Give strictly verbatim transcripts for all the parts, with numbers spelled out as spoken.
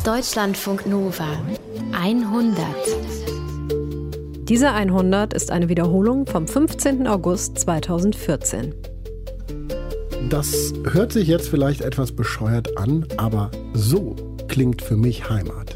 Deutschlandfunk Nova hundert. Diese hundert ist eine Wiederholung vom fünfzehnten August zweitausendvierzehn. Das hört sich jetzt vielleicht etwas bescheuert an, aber so klingt für mich Heimat.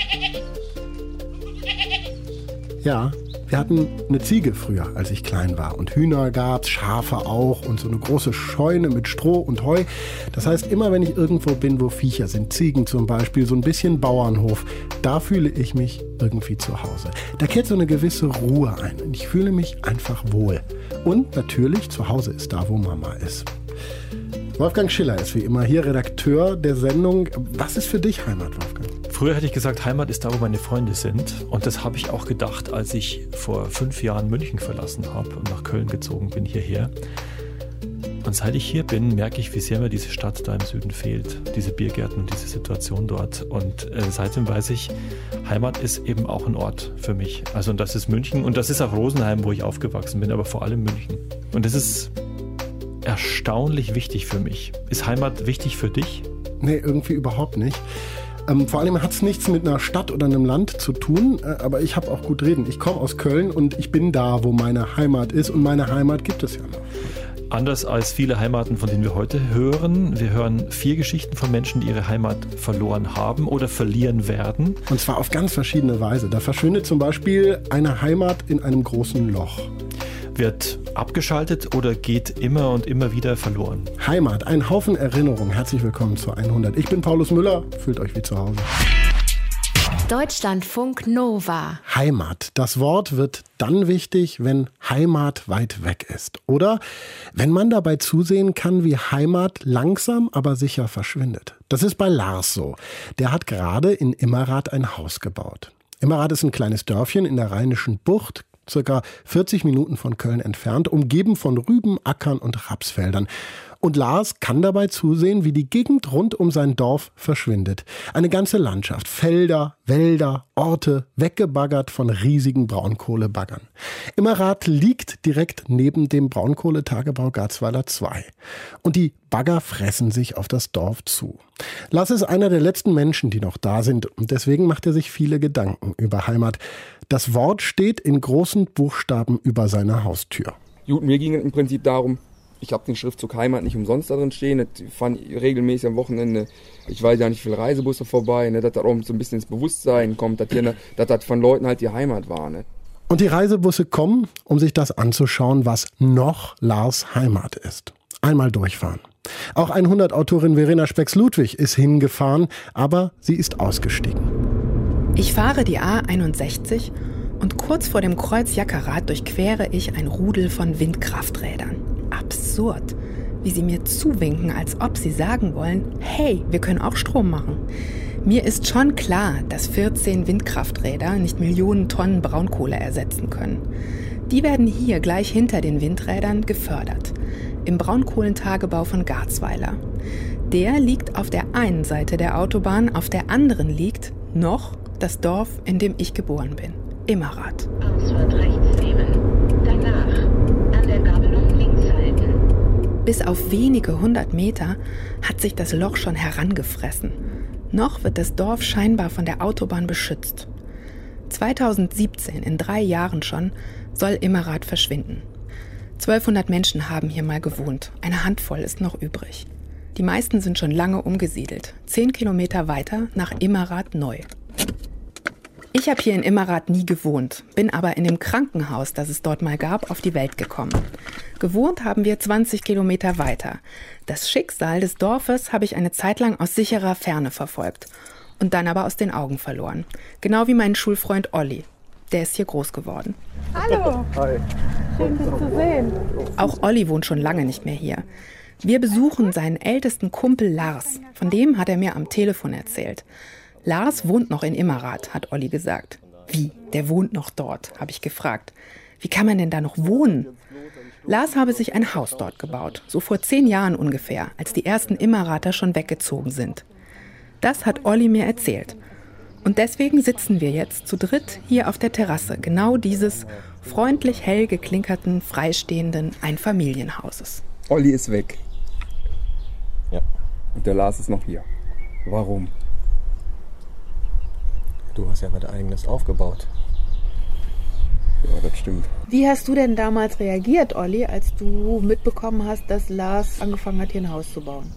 Ja, wir hatten eine Ziege früher, als ich klein war. Und Hühner gab's, Schafe auch und so eine große Scheune mit Stroh und Heu. Das heißt, immer wenn ich irgendwo bin, wo Viecher sind, Ziegen zum Beispiel, so ein bisschen Bauernhof, da fühle ich mich irgendwie zu Hause. Da kehrt so eine gewisse Ruhe ein und ich fühle mich einfach wohl. Und natürlich, zu Hause ist da, wo Mama ist. Wolfgang Schiller ist wie immer hier Redakteur der Sendung. Was ist für dich Heimat, Wolfgang? Früher hätte ich gesagt, Heimat ist da, wo meine Freunde sind. Und das habe ich auch gedacht, als ich vor fünf Jahren München verlassen habe und nach Köln gezogen bin, hierher. Und seit ich hier bin, merke ich, wie sehr mir diese Stadt da im Süden fehlt. Diese Biergärten und diese Situation dort. Und äh, seitdem weiß ich, Heimat ist eben auch ein Ort für mich. Also und das ist München und das ist auch Rosenheim, wo ich aufgewachsen bin, aber vor allem München. Und das ist erstaunlich wichtig für mich. Ist Heimat wichtig für dich? Nee, irgendwie überhaupt nicht. Ähm, vor allem hat es nichts mit einer Stadt oder einem Land zu tun, äh, aber ich habe auch gut reden. Ich komme aus Köln und ich bin da, wo meine Heimat ist und meine Heimat gibt es ja noch. Anders als viele Heimaten, von denen wir heute hören. Wir hören vier Geschichten von Menschen, die ihre Heimat verloren haben oder verlieren werden. Und zwar auf ganz verschiedene Weise. Da verschwindet zum Beispiel eine Heimat in einem großen Loch. Wird abgeschaltet oder geht immer und immer wieder verloren. Heimat, ein Haufen Erinnerungen. Herzlich willkommen zur hundert. Ich bin Paulus Müller, fühlt euch wie zu Hause. Deutschlandfunk Nova. Heimat. Das Wort wird dann wichtig, wenn Heimat weit weg ist. Oder wenn man dabei zusehen kann, wie Heimat langsam, aber sicher verschwindet. Das ist bei Lars so. Der hat gerade in Immerath ein Haus gebaut. Immerath ist ein kleines Dörfchen in der Rheinischen Bucht, circa vierzig Minuten von Köln entfernt, umgeben von Rüben, Ackern und Rapsfeldern. Und Lars kann dabei zusehen, wie die Gegend rund um sein Dorf verschwindet. Eine ganze Landschaft, Felder, Wälder, Orte, weggebaggert von riesigen Braunkohlebaggern. Immerath liegt direkt neben dem Braunkohletagebau Garzweiler zwei. Und die Bagger fressen sich auf das Dorf zu. Lars ist einer der letzten Menschen, die noch da sind. Und deswegen macht er sich viele Gedanken über Heimat. Das Wort steht in großen Buchstaben über seiner Haustür. Gut, mir ging es im Prinzip darum, ich habe den Schriftzug Heimat nicht umsonst da drin stehen. Ich fand regelmäßig am Wochenende, ich weiß ja nicht, wie viele Reisebusse vorbei, ne, dass das auch so ein bisschen ins Bewusstsein kommt, dass, hier, ne, dass das von Leuten halt die Heimat war. Ne. Und die Reisebusse kommen, um sich das anzuschauen, was noch Lars Heimat ist. Einmal durchfahren. Auch hundert-Autorin Verena Specks-Ludwig ist hingefahren, aber sie ist ausgestiegen. Ich fahre die A einundsechzig und kurz vor dem Kreuz Jackerath durchquere ich ein Rudel von Windkrafträdern. Absurd, wie sie mir zuwinken, als ob sie sagen wollen, hey, wir können auch Strom machen. Mir ist schon klar, dass vierzehn Windkrafträder nicht Millionen Tonnen Braunkohle ersetzen können. Die werden hier gleich hinter den Windrädern gefördert, im Braunkohlentagebau von Garzweiler. Der liegt auf der einen Seite der Autobahn, auf der anderen liegt noch das Dorf, in dem ich geboren bin, Immerath. Ausfahrt rechts nehmen, danach an der Gabelung links halten. Bis auf wenige hundert Meter hat sich das Loch schon herangefressen. Noch wird das Dorf scheinbar von der Autobahn beschützt. zweitausendsiebzehn, in drei Jahren schon, soll Immerath verschwinden. zwölfhundert Menschen haben hier mal gewohnt. Eine Handvoll ist noch übrig. Die meisten sind schon lange umgesiedelt. Zehn Kilometer weiter nach Immerath neu. Ich habe hier in Immerath nie gewohnt, bin aber in dem Krankenhaus, das es dort mal gab, auf die Welt gekommen. Gewohnt haben wir zwanzig Kilometer weiter. Das Schicksal des Dorfes habe ich eine Zeit lang aus sicherer Ferne verfolgt und dann aber aus den Augen verloren. Genau wie mein Schulfreund Olli. Der ist hier groß geworden. Hallo. Hi. Schön, dich zu sehen. Auch Olli wohnt schon lange nicht mehr hier. Wir besuchen seinen ältesten Kumpel Lars. Von dem hat er mir am Telefon erzählt. Lars wohnt noch in Immerath, hat Olli gesagt. Wie? Der wohnt noch dort, habe ich gefragt. Wie kann man denn da noch wohnen? Lars habe sich ein Haus dort gebaut, so vor zehn Jahren ungefähr, als die ersten Immerather schon weggezogen sind. Das hat Olli mir erzählt. Und deswegen sitzen wir jetzt zu dritt hier auf der Terrasse, genau dieses freundlich hell geklinkerten, freistehenden Einfamilienhauses. Olli ist weg. Ja. Und der Lars ist noch hier. Warum? Du hast ja was Eigenes aufgebaut. Ja, das stimmt. Wie hast du denn damals reagiert, Olli, als du mitbekommen hast, dass Lars angefangen hat, hier ein Haus zu bauen?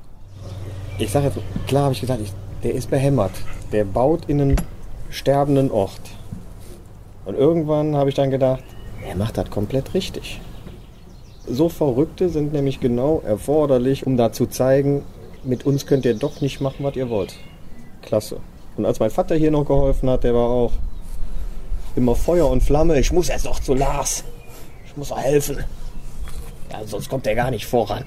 Ich sage jetzt, klar habe ich gesagt, ich, der ist behämmert. Der baut in einen sterbenden Ort. Und irgendwann habe ich dann gedacht, er macht das komplett richtig. So Verrückte sind nämlich genau erforderlich, um da zu zeigen, mit uns könnt ihr doch nicht machen, was ihr wollt. Klasse. Und als mein Vater hier noch geholfen hat, der war auch immer Feuer und Flamme. Ich muss jetzt noch zu Lars. Ich muss auch helfen. Ja, sonst kommt der gar nicht voran.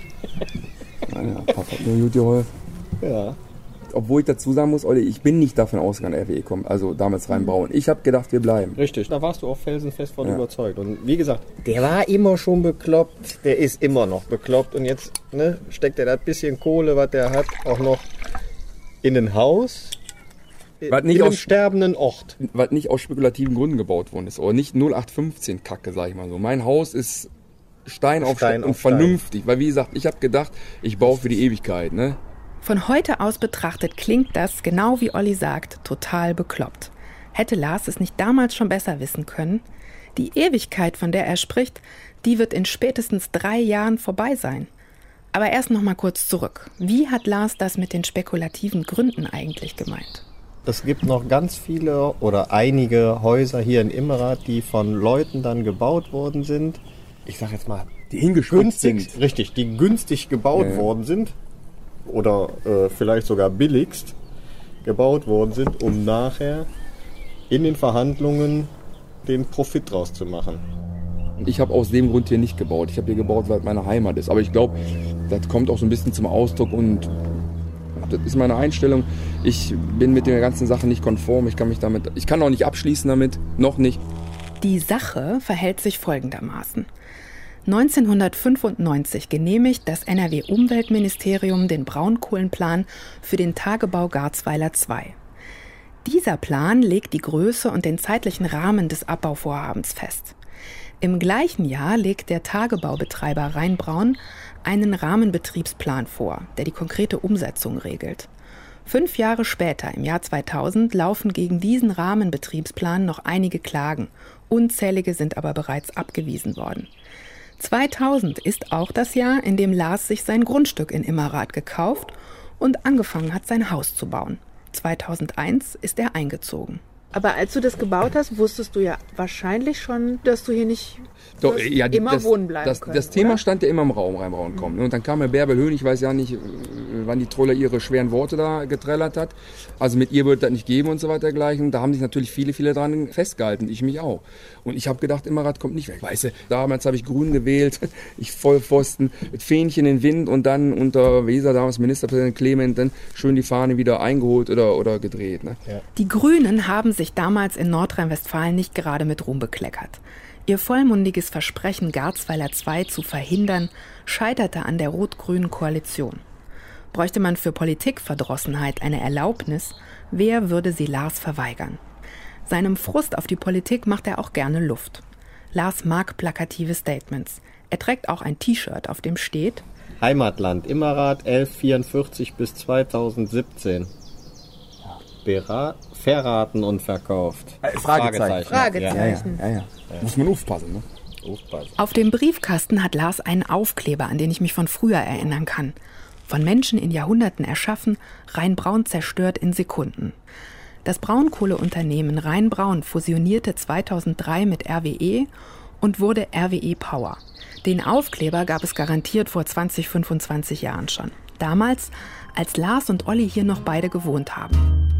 Ja, Papa hat mir gut geholfen. Ja. Obwohl ich dazu sagen muss, Olli, ich bin nicht davon ausgegangen, R W E kommt, also damals reinbauen. Ich habe gedacht, wir bleiben. Richtig, da warst du auch felsenfest von ja. überzeugt. Und wie gesagt, der war immer schon bekloppt, der ist immer noch bekloppt. Und jetzt ne, steckt er das bisschen Kohle, was der hat, auch noch in ein Haus, was nicht in einem aus, sterbenden Ort. Was nicht aus spekulativen Gründen gebaut worden ist. Oder nicht null acht fünfzehn Kacke, sag ich mal so. Mein Haus ist Stein auf Stein, Stein und vernünftig. Weil wie gesagt, ich habe gedacht, ich baue für die Ewigkeit, ne? Von heute aus betrachtet klingt das, genau wie Olli sagt, total bekloppt. Hätte Lars es nicht damals schon besser wissen können? Die Ewigkeit, von der er spricht, die wird in spätestens drei Jahren vorbei sein. Aber erst noch mal kurz zurück. Wie hat Lars das mit den spekulativen Gründen eigentlich gemeint? Es gibt noch ganz viele oder einige Häuser hier in Immerath, die von Leuten dann gebaut worden sind. Ich sag jetzt mal, die hingespitzt günstig, sind. Richtig, die günstig gebaut ja. worden sind. Oder äh, vielleicht sogar billigst gebaut worden sind, um nachher in den Verhandlungen den Profit draus zu machen. Ich habe aus dem Grund hier nicht gebaut. Ich habe hier gebaut, weil es meine Heimat ist. Aber ich glaube, das kommt auch so ein bisschen zum Ausdruck und das ist meine Einstellung. Ich bin mit der ganzen Sache nicht konform. Ich kann mich damit, ich kann auch nicht abschließen damit, noch nicht. Die Sache verhält sich folgendermaßen. neunzehnhundertfünfundneunzig genehmigt das N R W-Umweltministerium den Braunkohlenplan für den Tagebau Garzweiler zwei. Dieser Plan legt die Größe und den zeitlichen Rahmen des Abbauvorhabens fest. Im gleichen Jahr legt der Tagebaubetreiber Rheinbraun einen Rahmenbetriebsplan vor, der die konkrete Umsetzung regelt. Fünf Jahre später, im Jahr zweitausend, laufen gegen diesen Rahmenbetriebsplan noch einige Klagen. Unzählige sind aber bereits abgewiesen worden. zweitausend ist auch das Jahr, in dem Lars sich sein Grundstück in Immerath gekauft und angefangen hat, sein Haus zu bauen. zweitausendeins ist er eingezogen. Aber als du das gebaut hast, wusstest du ja wahrscheinlich schon, dass du hier nicht Doch, ja, die, immer das, wohnen bleiben das, können, das Thema oder? stand ja immer im Raum, Rheinbraun kommen. Und dann kam ja Bärbel Höhn, ich weiß ja nicht, wann die Troller ihre schweren Worte da getrellert hat. Also mit ihr wird das nicht geben und so weiter dergleichen. Da haben sich natürlich viele, viele dran festgehalten, ich mich auch. Und ich habe gedacht, Immerath kommt nicht weg. Weißt du, damals habe ich Grün gewählt, ich Vollpfosten, mit Fähnchen in den Wind und dann unter Weser, damals Ministerpräsident Clement, dann schön die Fahne wieder eingeholt oder, oder gedreht. Ne? Ja. Die Grünen haben sich damals in Nordrhein-Westfalen nicht gerade mit Ruhm bekleckert. Ihr vollmundiges Versprechen, Garzweiler zwei zu verhindern, scheiterte an der rot-grünen Koalition. Bräuchte man für Politikverdrossenheit eine Erlaubnis, wer würde sie Lars verweigern? Seinem Frust auf die Politik macht er auch gerne Luft. Lars mag plakative Statements. Er trägt auch ein T-Shirt, auf dem steht: Heimatland, Immerath elfhundertvierundvierzig bis zweitausendsiebzehn. Bera- verraten und verkauft. Äh, Fragezeichen. Fragezeichen. Ja, ja, ja, ja. Ja. Muss man aufpassen, ne? Aufpassen. Auf dem Briefkasten hat Lars einen Aufkleber, an den ich mich von früher erinnern kann. Von Menschen in Jahrhunderten erschaffen, Rheinbraun zerstört in Sekunden. Das Braunkohleunternehmen Rheinbraun fusionierte zweitausenddrei mit R W E und wurde R W E Power. Den Aufkleber gab es garantiert vor zwanzig, fünfundzwanzig Jahren schon. Damals, als Lars und Olli hier noch beide gewohnt haben.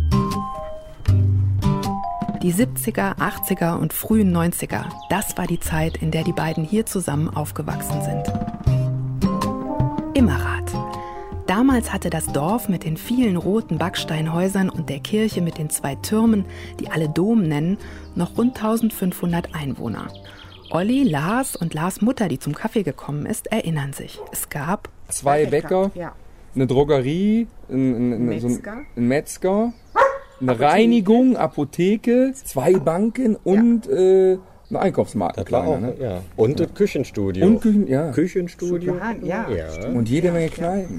Die siebziger, achtziger und frühen neunziger, das war die Zeit, in der die beiden hier zusammen aufgewachsen sind. Immerath. Damals hatte das Dorf mit den vielen roten Backsteinhäusern und der Kirche mit den zwei Türmen, die alle Dom nennen, noch rund eintausendfünfhundert Einwohner. Olli, Lars und Lars Mutter, die zum Kaffee gekommen ist, erinnern sich. Es gab Zwei Bäcker, ja. eine Drogerie, ein, ein, Metzger. So ein, ein Metzger, eine Reinigung, Apotheke, zwei Banken und ja. äh, ein Einkaufsmarkt. Das war auch, ne? ja. Und das Küchenstudio. Und Küchen, ja. Küchenstudio. Ja, ja. ja. Und jede Menge Kneipen.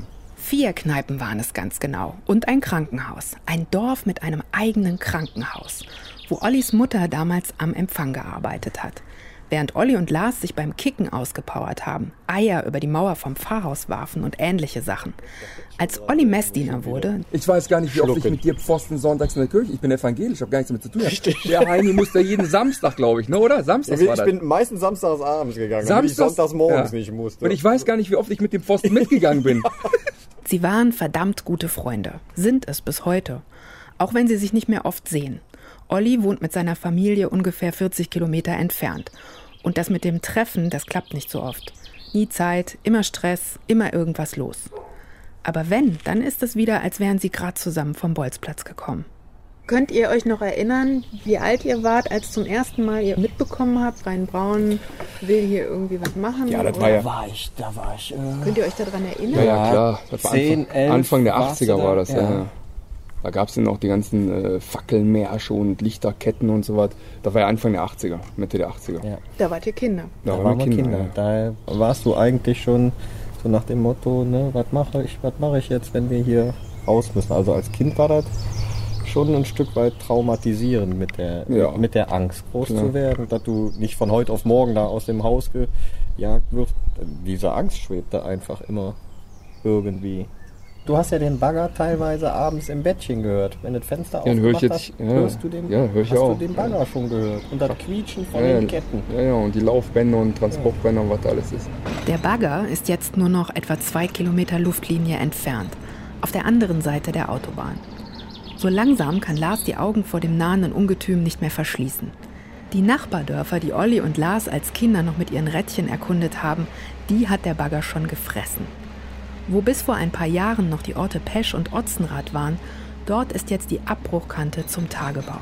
Vier Kneipen waren es ganz genau und ein Krankenhaus. Ein Dorf mit einem eigenen Krankenhaus, wo Ollis Mutter damals am Empfang gearbeitet hat. Während Olli und Lars sich beim Kicken ausgepowert haben, Eier über die Mauer vom Pfarrhaus warfen und ähnliche Sachen. Als Olli Messdiener wurde... Ich weiß gar nicht, wie oft ich mit dir pfosten sonntags in der Kirche. Ich bin evangelisch, ich habe gar nichts damit zu tun. Richtig. Der Heini muss da jeden Samstag, glaube ich, ne, oder? Samstags ich war das. bin meistens samstags abends gegangen, Samstags, damit ich sonntags morgens ja. nicht musste. Und ich weiß gar nicht, wie oft ich mit dem Pfosten mitgegangen bin. Sie waren verdammt gute Freunde, sind es bis heute, auch wenn sie sich nicht mehr oft sehen. Olli wohnt mit seiner Familie ungefähr vierzig Kilometer entfernt. Und das mit dem Treffen, das klappt nicht so oft. Nie Zeit, immer Stress, immer irgendwas los. Aber wenn, dann ist es wieder, als wären sie gerade zusammen vom Bolzplatz gekommen. Könnt ihr euch noch erinnern, wie alt ihr wart, als zum ersten Mal ihr mitbekommen habt, Rheinbraun will hier irgendwie was machen? Ja, das oder? war ja... Da war ich, da war ich... Äh Könnt ihr euch daran erinnern? Ja, ja, klar. Das war zehn, Anfang, elf, Anfang der warst du achtziger da? war das, ja. Ja. ja. Da gab es dann auch die ganzen äh, Fackelmärsche und Lichterketten und so was. Das war ja Anfang der achtziger, Mitte der achtziger. Ja. Da wart ihr Kinder. Da, Da waren wir Kinder. Kinder. Da warst du eigentlich schon so nach dem Motto, ne, was mache ich, was mache ich jetzt, wenn wir hier raus müssen. Also als Kind war das schon ein Stück weit traumatisierend mit der, Ja. mit der Angst, groß Klar. zu werden, dass du nicht von heute auf morgen da aus dem Haus gejagt wirst. Diese Angst schwebte einfach immer irgendwie. Du hast ja den Bagger teilweise abends im Bettchen gehört. Wenn das Fenster Ja, dann höre ich aufgemacht jetzt- hast, ja, hörst du den, ja, hör ich hast auch. du den Bagger schon gehört. Und das Quietschen von Ja, den Ketten. ja, ja, und die Laufbänder und Transportbänder und was da alles ist. Der Bagger ist jetzt nur noch etwa zwei Kilometer Luftlinie entfernt, auf der anderen Seite der Autobahn. So langsam kann Lars die Augen vor dem nahenden Ungetüm nicht mehr verschließen. Die Nachbardörfer, die Olli und Lars als Kinder noch mit ihren Rädchen erkundet haben, die hat der Bagger schon gefressen. Wo bis vor ein paar Jahren noch die Orte Pesch und Otzenrath waren, dort ist jetzt die Abbruchkante zum Tagebau.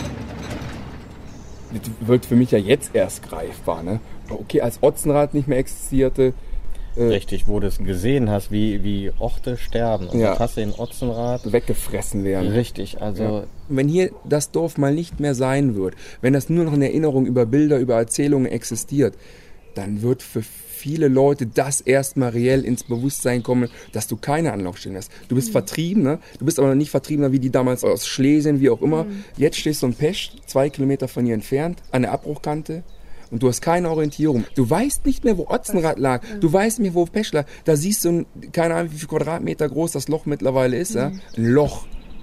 Das wird für mich ja jetzt erst greifbar, ne? Okay, als Otzenrath nicht mehr existierte, äh, Richtig, wo du es gesehen hast, wie, wie Orte sterben. Also Ja. das hast du in Otzenrath. weggefressen werden. Richtig, also Ja. Wenn hier das Dorf mal nicht mehr sein wird, wenn das nur noch in Erinnerung über Bilder, über Erzählungen existiert, dann wird für viele Leute das erstmal reell ins Bewusstsein kommen, dass du keine Anlaufstellen hast. Du bist vertrieben, ne? Du bist aber noch nicht Vertriebener wie die damals aus Schlesien, wie auch immer. Mhm. Jetzt stehst du in Pesch, zwei Kilometer von hier entfernt, an der Abbruchkante. Und du hast keine Orientierung. Du weißt nicht mehr, wo Otzenrath lag. Du weißt nicht mehr, wo Pesch lag. Da siehst du, ein, keine Ahnung, wie viel Quadratmeter groß das Loch mittlerweile ist. Ja? Ein Loch.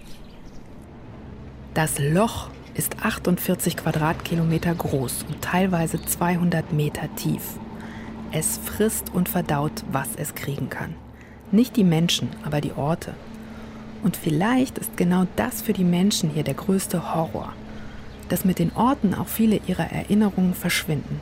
Das Loch ist achtundvierzig Quadratkilometer groß und teilweise zweihundert Meter tief. Es frisst und verdaut, was es kriegen kann. Nicht die Menschen, aber die Orte. Und vielleicht ist genau das für die Menschen hier der größte Horror, dass mit den Orten auch viele ihrer Erinnerungen verschwinden.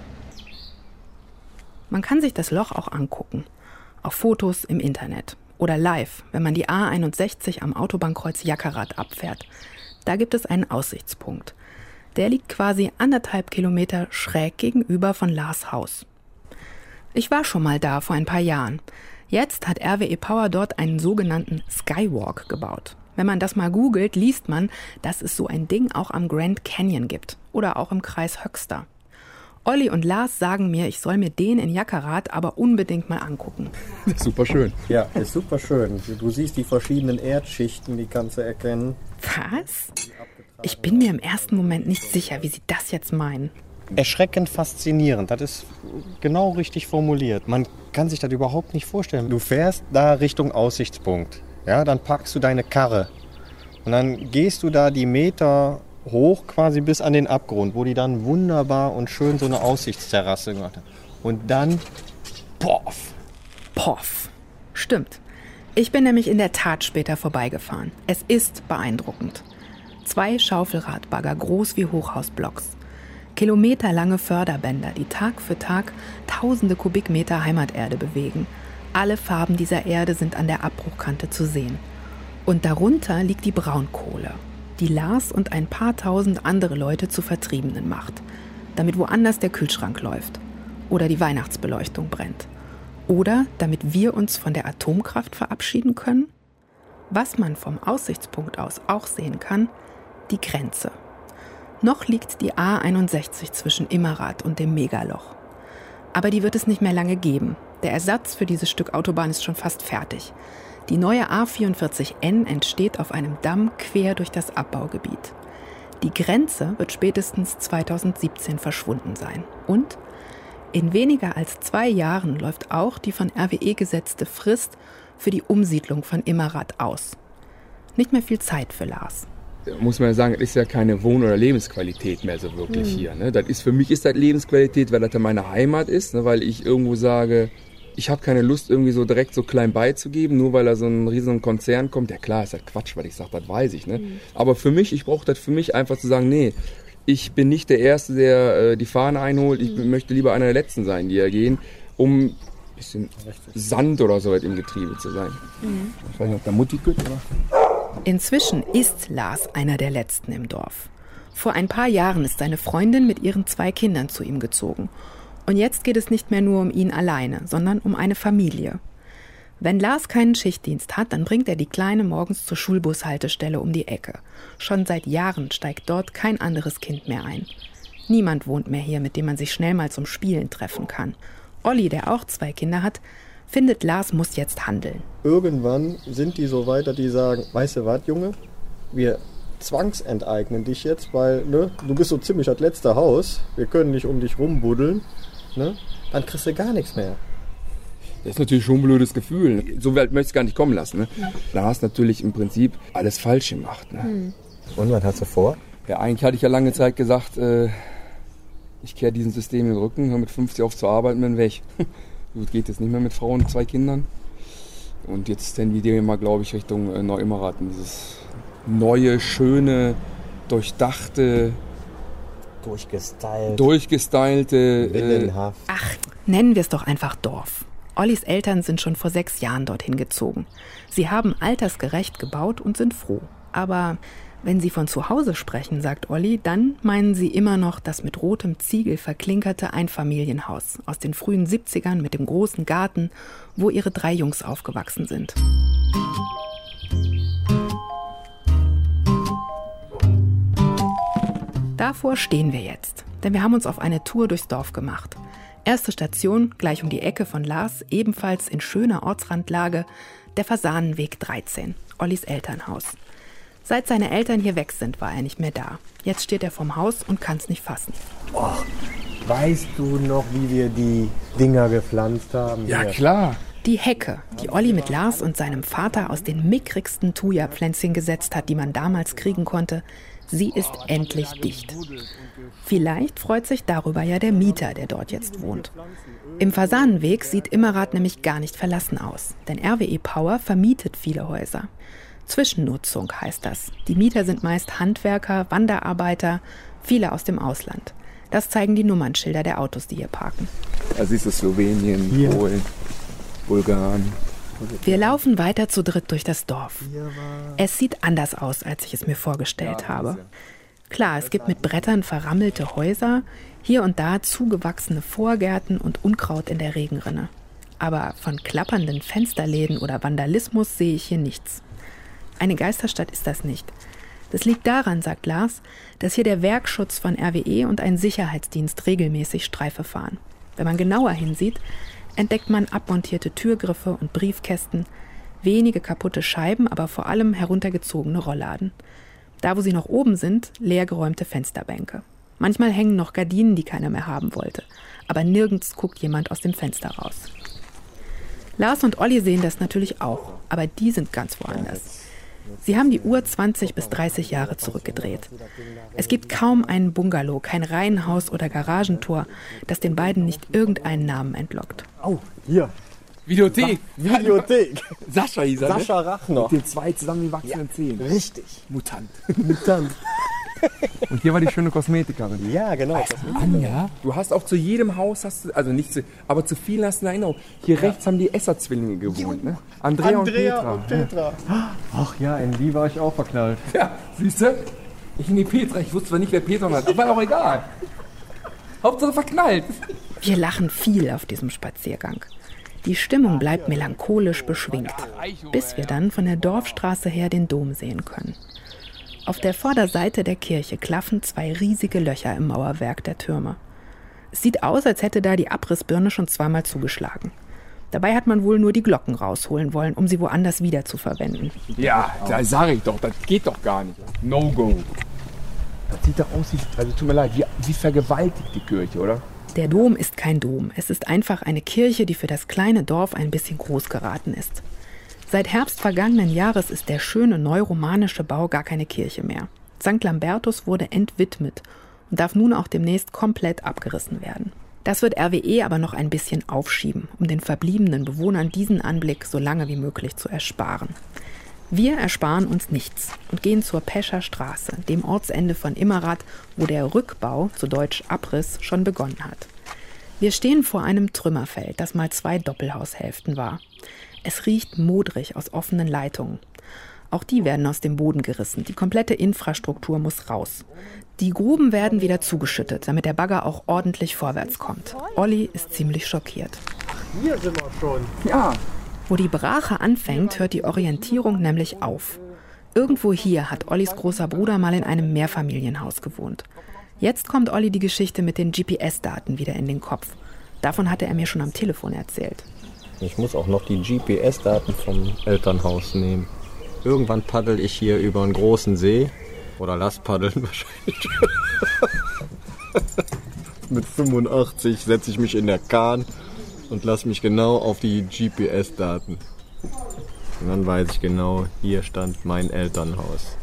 Man kann sich das Loch auch angucken, auf Fotos im Internet oder live, wenn man die A einundsechzig am Autobahnkreuz Jackerath abfährt. Da gibt es einen Aussichtspunkt. Der liegt quasi anderthalb Kilometer schräg gegenüber von Lars Haus. Ich war schon mal da vor ein paar Jahren. Jetzt hat R W E Power dort einen sogenannten Skywalk gebaut. Wenn man das mal googelt, liest man, dass es so ein Ding auch am Grand Canyon gibt oder auch im Kreis Höxter. Olli und Lars sagen mir, ich soll mir den in Jackerath aber unbedingt mal angucken. Super schön. ja, ist super schön. Du siehst die verschiedenen Erdschichten, die kannst du erkennen. Was? Ich bin mir im ersten Moment nicht sicher, wie Sie das jetzt meinen. Erschreckend faszinierend, das ist genau richtig formuliert. Man kann sich das überhaupt nicht vorstellen. Du fährst da Richtung Aussichtspunkt, ja, dann packst du deine Karre und dann gehst du da die Meter hoch quasi bis an den Abgrund, wo die dann wunderbar und schön so eine Aussichtsterrasse gemacht haben. Und dann, poff. Poff. Stimmt. Ich bin nämlich in der Tat später vorbeigefahren. Es ist beeindruckend. Zwei Schaufelradbagger, groß wie Hochhausblocks. Kilometerlange Förderbänder, die Tag für Tag tausende Kubikmeter Heimaterde bewegen. Alle Farben dieser Erde sind an der Abbruchkante zu sehen. Und darunter liegt die Braunkohle, die Lars und ein paar tausend andere Leute zu Vertriebenen macht, damit woanders der Kühlschrank läuft oder die Weihnachtsbeleuchtung brennt. Oder damit wir uns von der Atomkraft verabschieden können? Was man vom Aussichtspunkt aus auch sehen kann, die Grenze. Noch liegt die A einundsechzig zwischen Immerath und dem Megaloch. Aber die wird es nicht mehr lange geben. Der Ersatz für dieses Stück Autobahn ist schon fast fertig. Die neue A vierundvierzig N entsteht auf einem Damm quer durch das Abbaugebiet. Die Grenze wird spätestens zweitausendsiebzehn verschwunden sein. Und in weniger als zwei Jahren läuft auch die von R W E gesetzte Frist für die Umsiedlung von Immerath aus. Nicht mehr viel Zeit für Lars. Muss man ja sagen, das ist ja keine Wohn- oder Lebensqualität mehr so wirklich mhm. hier. Ne? Das ist, für mich ist das Lebensqualität, weil das ja meine Heimat ist, ne? Weil ich irgendwo sage, ich habe keine Lust, irgendwie so direkt so klein beizugeben, nur weil da so ein riesen Konzern kommt. Ja klar, ist das Quatsch, weil ich sage, das weiß ich. Ne? Mhm. Aber für mich, ich brauche das für mich einfach zu sagen, nee, ich bin nicht der Erste, der äh, die Fahne einholt. Ich mhm. möchte lieber einer der Letzten sein, die ja gehen, um ein bisschen Sand oder so im Getriebe zu sein. Mhm. Ich weiß nicht, ob der Mutti gut, oder? Inzwischen ist Lars einer der Letzten im Dorf. Vor ein paar Jahren ist seine Freundin mit ihren zwei Kindern zu ihm gezogen. Und jetzt geht es nicht mehr nur um ihn alleine, sondern um eine Familie. Wenn Lars keinen Schichtdienst hat, dann bringt er die Kleine morgens zur Schulbushaltestelle um die Ecke. Schon seit Jahren steigt dort kein anderes Kind mehr ein. Niemand wohnt mehr hier, mit dem man sich schnell mal zum Spielen treffen kann. Olli, der auch zwei Kinder hat, findet, Lars muss jetzt handeln. Irgendwann sind die so weit, dass die sagen, weißt du was, Junge, wir zwangsenteignen dich jetzt, weil ne, du bist so ziemlich das letzte Haus, wir können nicht um dich rumbuddeln, ne, dann kriegst du gar nichts mehr. Das ist natürlich schon ein blödes Gefühl. So weit möchte ich es gar nicht kommen lassen. Ne? Ja. Da hast du natürlich im Prinzip alles falsch gemacht. Ne? Mhm. Und was hast du vor? Ja, eigentlich hatte ich ja lange Zeit gesagt, äh, ich kehre diesem System in den Rücken, höre mit fünfzig auf zu arbeiten, bin weg. Gut, geht jetzt nicht mehr mit Frauen und zwei Kindern. Und jetzt tendieren wir mal, glaube ich, Richtung äh, Neu-Immerath. Dieses neue, schöne, durchdachte, durchgestylte, durchgestylte willenhaft. Äh, Ach, nennen wir es doch einfach Dorf. Ollis Eltern sind schon vor sechs Jahren dorthin gezogen. Sie haben altersgerecht gebaut und sind froh. Aber wenn sie von zu Hause sprechen, sagt Olli, dann meinen sie immer noch das mit rotem Ziegel verklinkerte Einfamilienhaus aus den frühen siebzigern mit dem großen Garten, wo ihre drei Jungs aufgewachsen sind. Davor stehen wir jetzt, denn wir haben uns auf eine Tour durchs Dorf gemacht. Erste Station, gleich um die Ecke von Lars, ebenfalls in schöner Ortsrandlage, der Fasanenweg dreizehn, Ollis Elternhaus. Seit seine Eltern hier weg sind, war er nicht mehr da. Jetzt steht er vorm Haus und kann es nicht fassen. Oh, weißt du noch, wie wir die Dinger gepflanzt haben? Ja, klar. Die Hecke, die Olli mit Lars und seinem Vater aus den mickrigsten Thuja-Pflänzchen gesetzt hat, die man damals kriegen konnte, sie ist endlich dicht. Vielleicht freut sich darüber ja der Mieter, der dort jetzt wohnt. Im Fasanenweg sieht Immerath nämlich gar nicht verlassen aus, denn R W E Power vermietet viele Häuser. Zwischennutzung heißt das. Die Mieter sind meist Handwerker, Wanderarbeiter, viele aus dem Ausland. Das zeigen die Nummernschilder der Autos, die hier parken. Da siehst du Slowenien, hier. Polen, Bulgarien. Wir laufen weiter zu dritt durch das Dorf. Es sieht anders aus, als ich es mir vorgestellt habe. Klar, es gibt mit Brettern verrammelte Häuser, hier und da zugewachsene Vorgärten und Unkraut in der Regenrinne. Aber von klappernden Fensterläden oder Vandalismus sehe ich hier nichts. Eine Geisterstadt ist das nicht. Das liegt daran, sagt Lars, dass hier der Werkschutz von R W E und ein Sicherheitsdienst regelmäßig Streife fahren. Wenn man genauer hinsieht, entdeckt man abmontierte Türgriffe und Briefkästen, wenige kaputte Scheiben, aber vor allem heruntergezogene Rollladen. Da, wo sie noch oben sind, leergeräumte Fensterbänke. Manchmal hängen noch Gardinen, die keiner mehr haben wollte. Aber nirgends guckt jemand aus dem Fenster raus. Lars und Olli sehen das natürlich auch, aber die sind ganz woanders. Sie haben die Uhr zwanzig bis dreißig Jahre zurückgedreht. Es gibt kaum einen Bungalow, kein Reihenhaus oder Garagentor, das den beiden nicht irgendeinen Namen entlockt. Oh, hier. Videothek. Sa- Videothek. Sascha hieß er, Sascha ne? Rachner. Mit den zwei zusammengewachsenen ja, Zähnen. Richtig. Mutant. Mutant. Und hier war die schöne Kosmetikerin. Ja, genau. Weißt du, Anja? Du hast auch zu jedem Haus, hast du, also nicht zu, aber zu vielen hast du eine Erinnerung. Hier ja. rechts haben die Esser-Zwillinge gewohnt, ne? Andrea, Andrea und Petra. Und Petra. Ach ja, in die war ich auch verknallt. Ja, siehst du? Ich in die Petra, ich wusste zwar nicht, wer Petra hat, aber auch egal. Hauptsache verknallt. Wir lachen viel auf diesem Spaziergang. Die Stimmung bleibt melancholisch beschwingt, bis wir dann von der Dorfstraße her den Dom sehen können. Auf der Vorderseite der Kirche klaffen zwei riesige Löcher im Mauerwerk der Türme. Es sieht aus, als hätte da die Abrissbirne schon zweimal zugeschlagen. Dabei hat man wohl nur die Glocken rausholen wollen, um sie woanders wieder zu verwenden. Ja, da sag ich doch, das geht doch gar nicht. No go. Das sieht doch aus wie, also tut mir leid, wie, wie vergewaltigt die Kirche, oder? Der Dom ist kein Dom. Es ist einfach eine Kirche, die für das kleine Dorf ein bisschen groß geraten ist. Seit Herbst vergangenen Jahres ist der schöne neuromanische Bau gar keine Kirche mehr. Sankt Lambertus wurde entwidmet und darf nun auch demnächst komplett abgerissen werden. Das wird R W E aber noch ein bisschen aufschieben, um den verbliebenen Bewohnern diesen Anblick so lange wie möglich zu ersparen. Wir ersparen uns nichts und gehen zur Pescher Straße, dem Ortsende von Immerath, wo der Rückbau, zu Deutsch Abriss, schon begonnen hat. Wir stehen vor einem Trümmerfeld, das mal zwei Doppelhaushälften war. Es riecht modrig aus offenen Leitungen. Auch die werden aus dem Boden gerissen. Die komplette Infrastruktur muss raus. Die Gruben werden wieder zugeschüttet, damit der Bagger auch ordentlich vorwärts kommt. Olli ist ziemlich schockiert. Hier sind wir schon. Ja. Wo die Brache anfängt, hört die Orientierung nämlich auf. Irgendwo hier hat Ollis großer Bruder mal in einem Mehrfamilienhaus gewohnt. Jetzt kommt Olli die Geschichte mit den G P S-Daten wieder in den Kopf. Davon hatte er mir schon am Telefon erzählt. Ich muss auch noch die G P S-Daten vom Elternhaus nehmen. Irgendwann paddel ich hier über einen großen See. Oder lass paddeln wahrscheinlich. Mit fünfundachtzig setze ich mich in der Kahn und lasse mich genau auf die G P S-Daten. Und dann weiß ich genau, hier stand mein Elternhaus.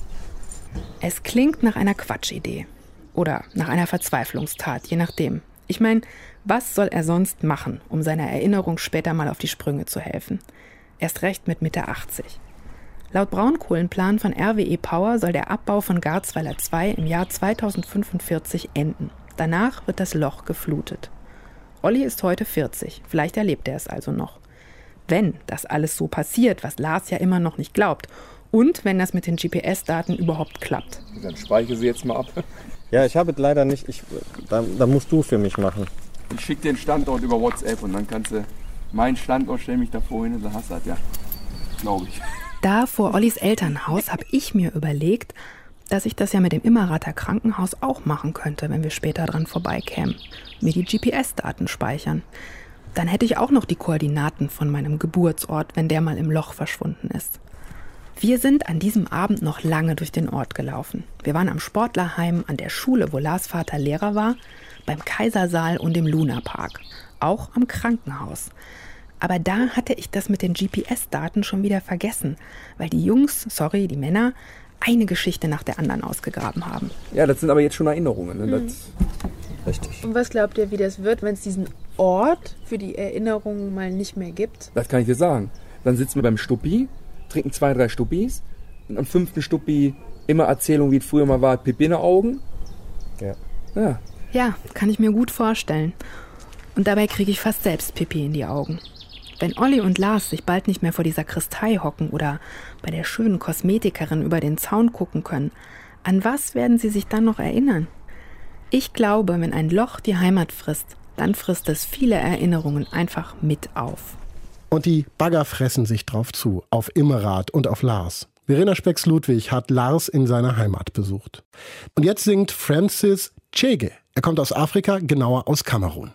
Es klingt nach einer Quatschidee. Oder nach einer Verzweiflungstat, je nachdem. Ich meine, was soll er sonst machen, um seiner Erinnerung später mal auf die Sprünge zu helfen? Erst recht mit Mitte achtzig. Laut Braunkohlenplan von R W E Power soll der Abbau von Garzweiler zwei im Jahr zweitausendfünfundvierzig enden. Danach wird das Loch geflutet. Olli ist heute vierzig, vielleicht erlebt er es also noch. Wenn das alles so passiert, was Lars ja immer noch nicht glaubt, und wenn das mit den G P S-Daten überhaupt klappt. Dann speichere sie jetzt mal ab. Ja, ich habe es leider nicht. Ich, da, da musst du für mich machen. Ich schicke dir den Standort über WhatsApp und dann kannst du meinen Standort, stell mich da vorhin und dann hast du das, ja. Glaube ich. Da vor Ollis Elternhaus habe ich mir überlegt, dass ich das ja mit dem Immerather Krankenhaus auch machen könnte, wenn wir später dran vorbeikämen. Mir die G P S-Daten speichern. Dann hätte ich auch noch die Koordinaten von meinem Geburtsort, wenn der mal im Loch verschwunden ist. Wir sind an diesem Abend noch lange durch den Ort gelaufen. Wir waren am Sportlerheim, an der Schule, wo Lars Vater Lehrer war, beim Kaisersaal und im Lunapark. Auch am Krankenhaus. Aber da hatte ich das mit den G P S-Daten schon wieder vergessen, weil die Jungs, sorry, die Männer, eine Geschichte nach der anderen ausgegraben haben. Ja, das sind aber jetzt schon Erinnerungen. Ne? Das Richtig. Und was glaubt ihr, wie das wird, wenn es diesen Ort für die Erinnerungen mal nicht mehr gibt? Das kann ich dir sagen. Dann sitzen wir beim Stuppi, trinken zwei, drei Stuppis und am fünften Stuppi immer Erzählung, wie es früher mal war, Pipi in den Augen. Ja. Ja. Ja, kann ich mir gut vorstellen. Und dabei kriege ich fast selbst Pipi in die Augen. Wenn Olli und Lars sich bald nicht mehr vor die Sakristei hocken oder bei der schönen Kosmetikerin über den Zaun gucken können, an was werden sie sich dann noch erinnern? Ich glaube, wenn ein Loch die Heimat frisst, dann frisst es viele Erinnerungen einfach mit auf. Und die Bagger fressen sich drauf zu, auf Immerath und auf Lars. Verena Specks-Ludwig hat Lars in seiner Heimat besucht. Und jetzt singt Francis Chege. Er kommt aus Afrika, genauer aus Kamerun.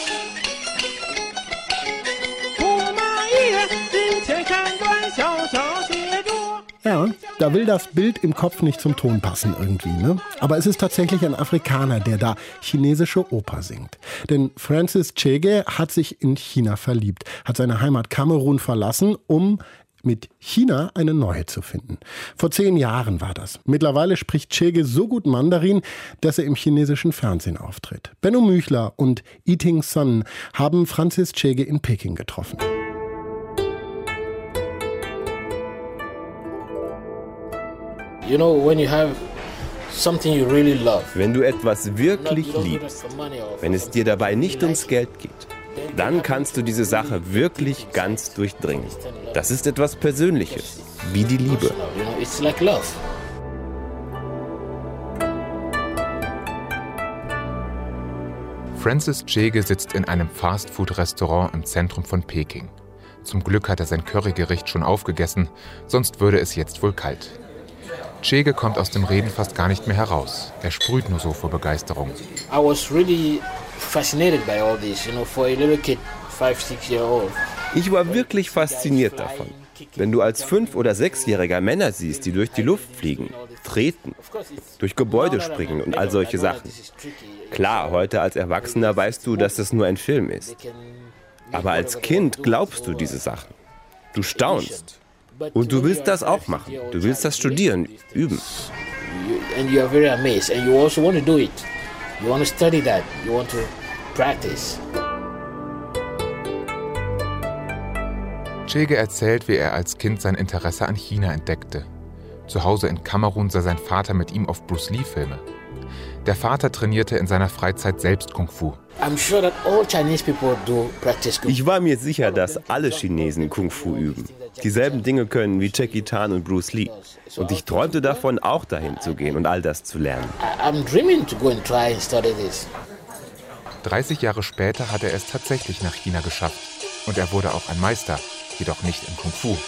Ja, da will das Bild im Kopf nicht zum Ton passen irgendwie, ne? Aber es ist tatsächlich ein Afrikaner, der da chinesische Oper singt. Denn Francis Chege hat sich in China verliebt, hat seine Heimat Kamerun verlassen, um mit China eine neue zu finden. Vor zehn Jahren war das. Mittlerweile spricht Chege so gut Mandarin, dass er im chinesischen Fernsehen auftritt. Benno Müchler und Yiting Sun haben Francis Chege in Peking getroffen. You know, when you have something you really love, wenn du etwas wirklich liebst, wenn es dir dabei nicht ums Geld geht, dann kannst du diese Sache wirklich ganz durchdringen. Das ist etwas Persönliches, wie die Liebe. you know, it's like love. Francis Chege sitzt in einem Fast-Food-Restaurant im Zentrum von Peking. Zum Glück hat er sein Currygericht schon aufgegessen, sonst würde es jetzt wohl kalt. Chege kommt aus dem Reden fast gar nicht mehr heraus. Er sprüht nur so vor Begeisterung. I was really fascinated by all this, you know, for a little kid. Ich war wirklich fasziniert davon. Wenn du als fünf- oder sechsjähriger Männer siehst, die durch die Luft fliegen, treten, durch Gebäude springen und all solche Sachen. Klar, heute als Erwachsener weißt du, dass das nur ein Film ist. Aber als Kind glaubst du diese Sachen. Du staunst. Und du willst das auch machen. Du willst das studieren, üben. And you are very amazed and you also want to do it. You want to study that. You want to practice. Chege erzählt, wie er als Kind sein Interesse an China entdeckte. Zu Hause in Kamerun sah sein Vater mit ihm auf Bruce Lee-Filme. Der Vater trainierte in seiner Freizeit selbst Kung Fu. Ich war mir sicher, dass alle Chinesen Kung Fu üben. Dieselben Dinge können wie Jackie Chan und Bruce Lee. Und ich träumte davon, auch dahin zu gehen und all das zu lernen. dreißig Jahre später hat er es tatsächlich nach China geschafft. Und er wurde auch ein Meister, jedoch nicht im Kung Fu.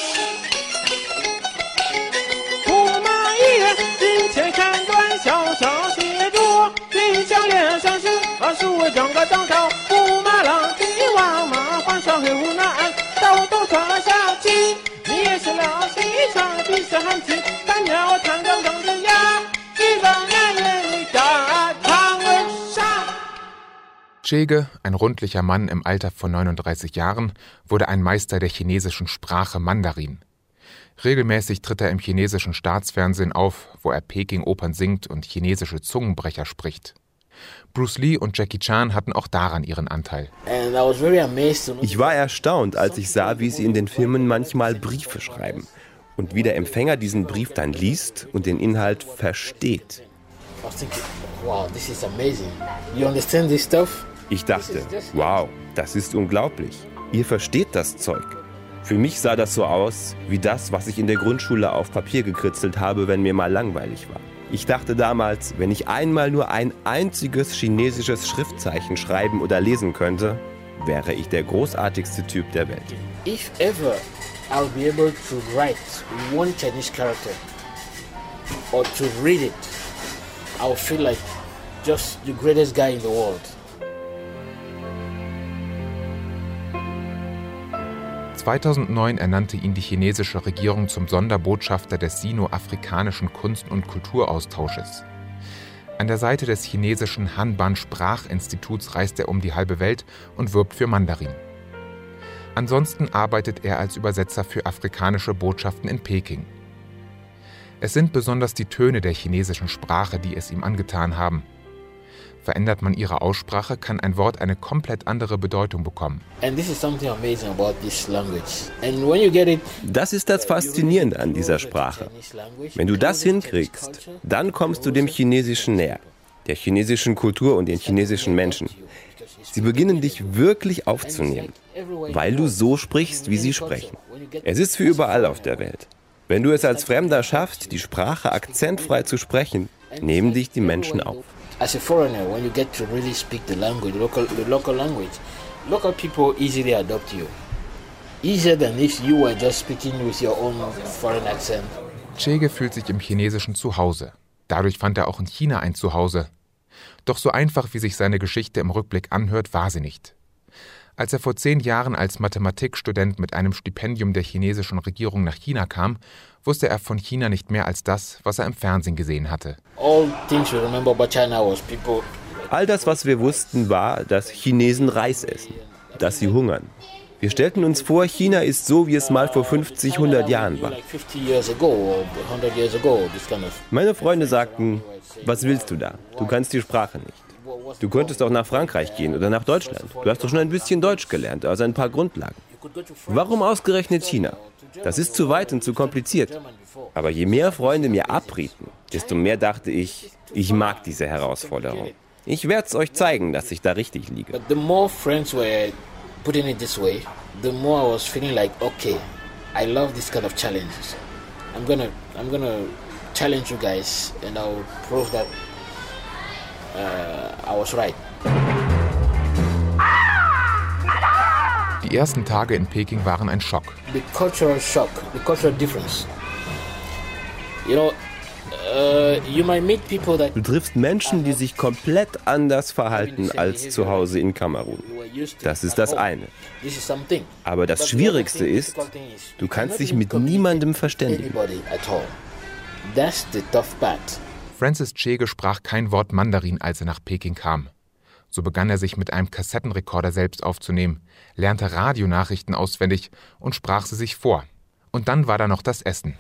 Chege, ein rundlicher Mann im Alter von neununddreißig Jahren, wurde ein Meister der chinesischen Sprache Mandarin. Regelmäßig tritt er im chinesischen Staatsfernsehen auf, wo er Peking-Opern singt und chinesische Zungenbrecher spricht. Bruce Lee und Jackie Chan hatten auch daran ihren Anteil. Ich war erstaunt, als ich sah, wie sie in den Filmen manchmal Briefe schreiben und wie der Empfänger diesen Brief dann liest und den Inhalt versteht. Ich dachte, wow, das ist unglaublich. Ihr versteht das Zeug. Für mich sah das so aus, wie das, was ich in der Grundschule auf Papier gekritzelt habe, wenn mir mal langweilig war. Ich dachte damals, wenn ich einmal nur ein einziges chinesisches Schriftzeichen schreiben oder lesen könnte, wäre ich der großartigste Typ der Welt. If ever I'll be able to write one Chinese character or to read it, I'll feel like just the greatest guy in the world. zweitausendneun ernannte ihn die chinesische Regierung zum Sonderbotschafter des sino-afrikanischen Kunst- und Kulturaustausches. An der Seite des chinesischen Hanban-Sprachinstituts reist er um die halbe Welt und wirbt für Mandarin. Ansonsten arbeitet er als Übersetzer für afrikanische Botschaften in Peking. Es sind besonders die Töne der chinesischen Sprache, die es ihm angetan haben. Verändert man ihre Aussprache, kann ein Wort eine komplett andere Bedeutung bekommen. Das ist das Faszinierende an dieser Sprache. Wenn du das hinkriegst, dann kommst du dem Chinesischen näher, der chinesischen Kultur und den chinesischen Menschen. Sie beginnen dich wirklich aufzunehmen, weil du so sprichst, wie sie sprechen. Es ist für überall auf der Welt. Wenn du es als Fremder schaffst, die Sprache akzentfrei zu sprechen, nehmen dich die Menschen auf. As a foreigner, when you get to really speak the language, local, the local language, local people easily adopt you. Easier than if you were just speaking with your own foreign accent. Chege fühlt sich im Chinesischen zu Hause. Dadurch fand er auch in China ein Zuhause. Doch so einfach, wie sich seine Geschichte im Rückblick anhört, war sie nicht. Als er vor zehn Jahren als Mathematikstudent mit einem Stipendium der chinesischen Regierung nach China kam, wusste er von China nicht mehr als das, was er im Fernsehen gesehen hatte. All das, was wir wussten, war, dass Chinesen Reis essen, dass sie hungern. Wir stellten uns vor, China ist so, wie es mal vor fünfzig, hundert Jahren war. Meine Freunde sagten, was willst du da? Du kannst die Sprache nicht. Du könntest auch nach Frankreich gehen oder nach Deutschland. Du hast doch schon ein bisschen Deutsch gelernt, also ein paar Grundlagen. Warum ausgerechnet China? Das ist zu weit und zu kompliziert. Aber je mehr Freunde mir abrieten, desto mehr dachte ich, ich mag diese Herausforderung. Ich werde es euch zeigen, dass ich da richtig liege. But the more friends were putting it this way, the more I was feeling like, okay, I love this kind of challenges. I'm gonna, I'm gonna challenge you guys and I'll prove that uh, I was right. Die ersten Tage in Peking waren ein Schock. The cultural shock, the cultural difference. You know, Du triffst Menschen, die sich komplett anders verhalten als zu Hause in Kamerun. Das ist das eine. Aber das Schwierigste ist, du kannst dich mit niemandem verständigen. Francis Chege sprach kein Wort Mandarin, als er nach Peking kam. So begann er sich mit einem Kassettenrekorder selbst aufzunehmen, lernte Radionachrichten auswendig und sprach sie sich vor. Und dann war da noch das Essen.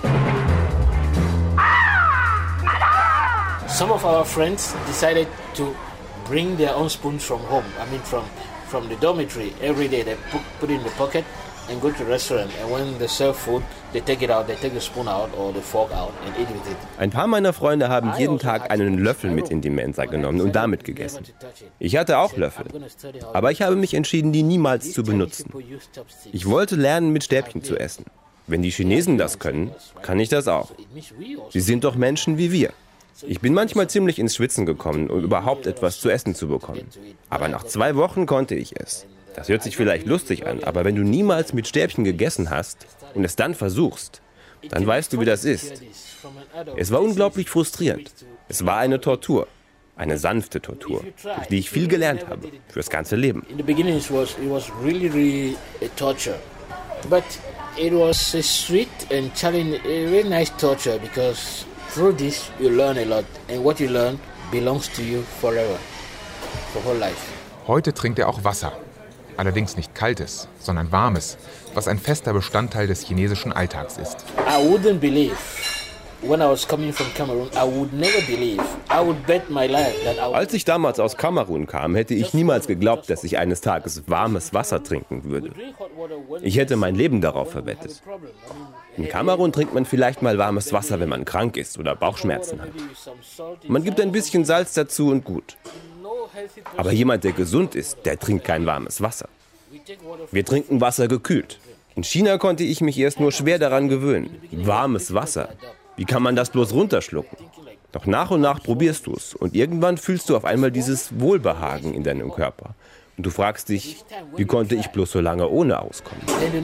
Some of our friends decided to bring their own spoons from home. I mean, from from the dormitory. Every day they put, put it in the pocket and go to the restaurant. And when they serve food, they take it out. They take the spoon out or the fork out and eat with it. Ein paar meiner Freunde haben jeden Tag einen Löffel mit in die Mensa genommen und damit gegessen. Ich hatte auch Löffel, aber ich habe mich entschieden, die niemals zu benutzen. Ich wollte lernen, mit Stäbchen zu essen. Wenn die Chinesen das können, kann ich das auch. Sie sind doch Menschen wie wir. Ich bin manchmal ziemlich ins Schwitzen gekommen, um überhaupt etwas zu essen zu bekommen. Aber nach zwei Wochen konnte ich es. Das hört sich vielleicht lustig an, aber wenn du niemals mit Stäbchen gegessen hast und es dann versuchst, dann weißt du, wie das ist. Es war unglaublich frustrierend. Es war eine Tortur. Eine sanfte Tortur, durch die ich viel gelernt habe, fürs ganze Leben. In the beginning it was it was really really a torture. But it was a sweet and challenging, a really nice torture because through this, you learn a lot, and what you learn belongs to you forever, for whole life. Heute trinkt er auch Wasser. Allerdings nicht kaltes, sondern warmes, was ein fester Bestandteil des chinesischen Alltags ist. I wouldn't believe, when I was coming from Cameroon, I would never believe, I would bet my life that I would... Als ich damals aus Kamerun kam, hätte ich niemals geglaubt, dass ich eines Tages warmes Wasser trinken würde. Ich hätte mein Leben darauf verwettet. In Kamerun trinkt man vielleicht mal warmes Wasser, wenn man krank ist oder Bauchschmerzen hat. Man gibt ein bisschen Salz dazu und gut. Aber jemand, der gesund ist, der trinkt kein warmes Wasser. Wir trinken Wasser gekühlt. In China konnte ich mich erst nur schwer daran gewöhnen. Warmes Wasser. Wie kann man das bloß runterschlucken? Doch nach und nach probierst du es und irgendwann fühlst du auf einmal dieses Wohlbehagen in deinem Körper. Und du fragst dich, wie konnte ich bloß so lange ohne auskommen?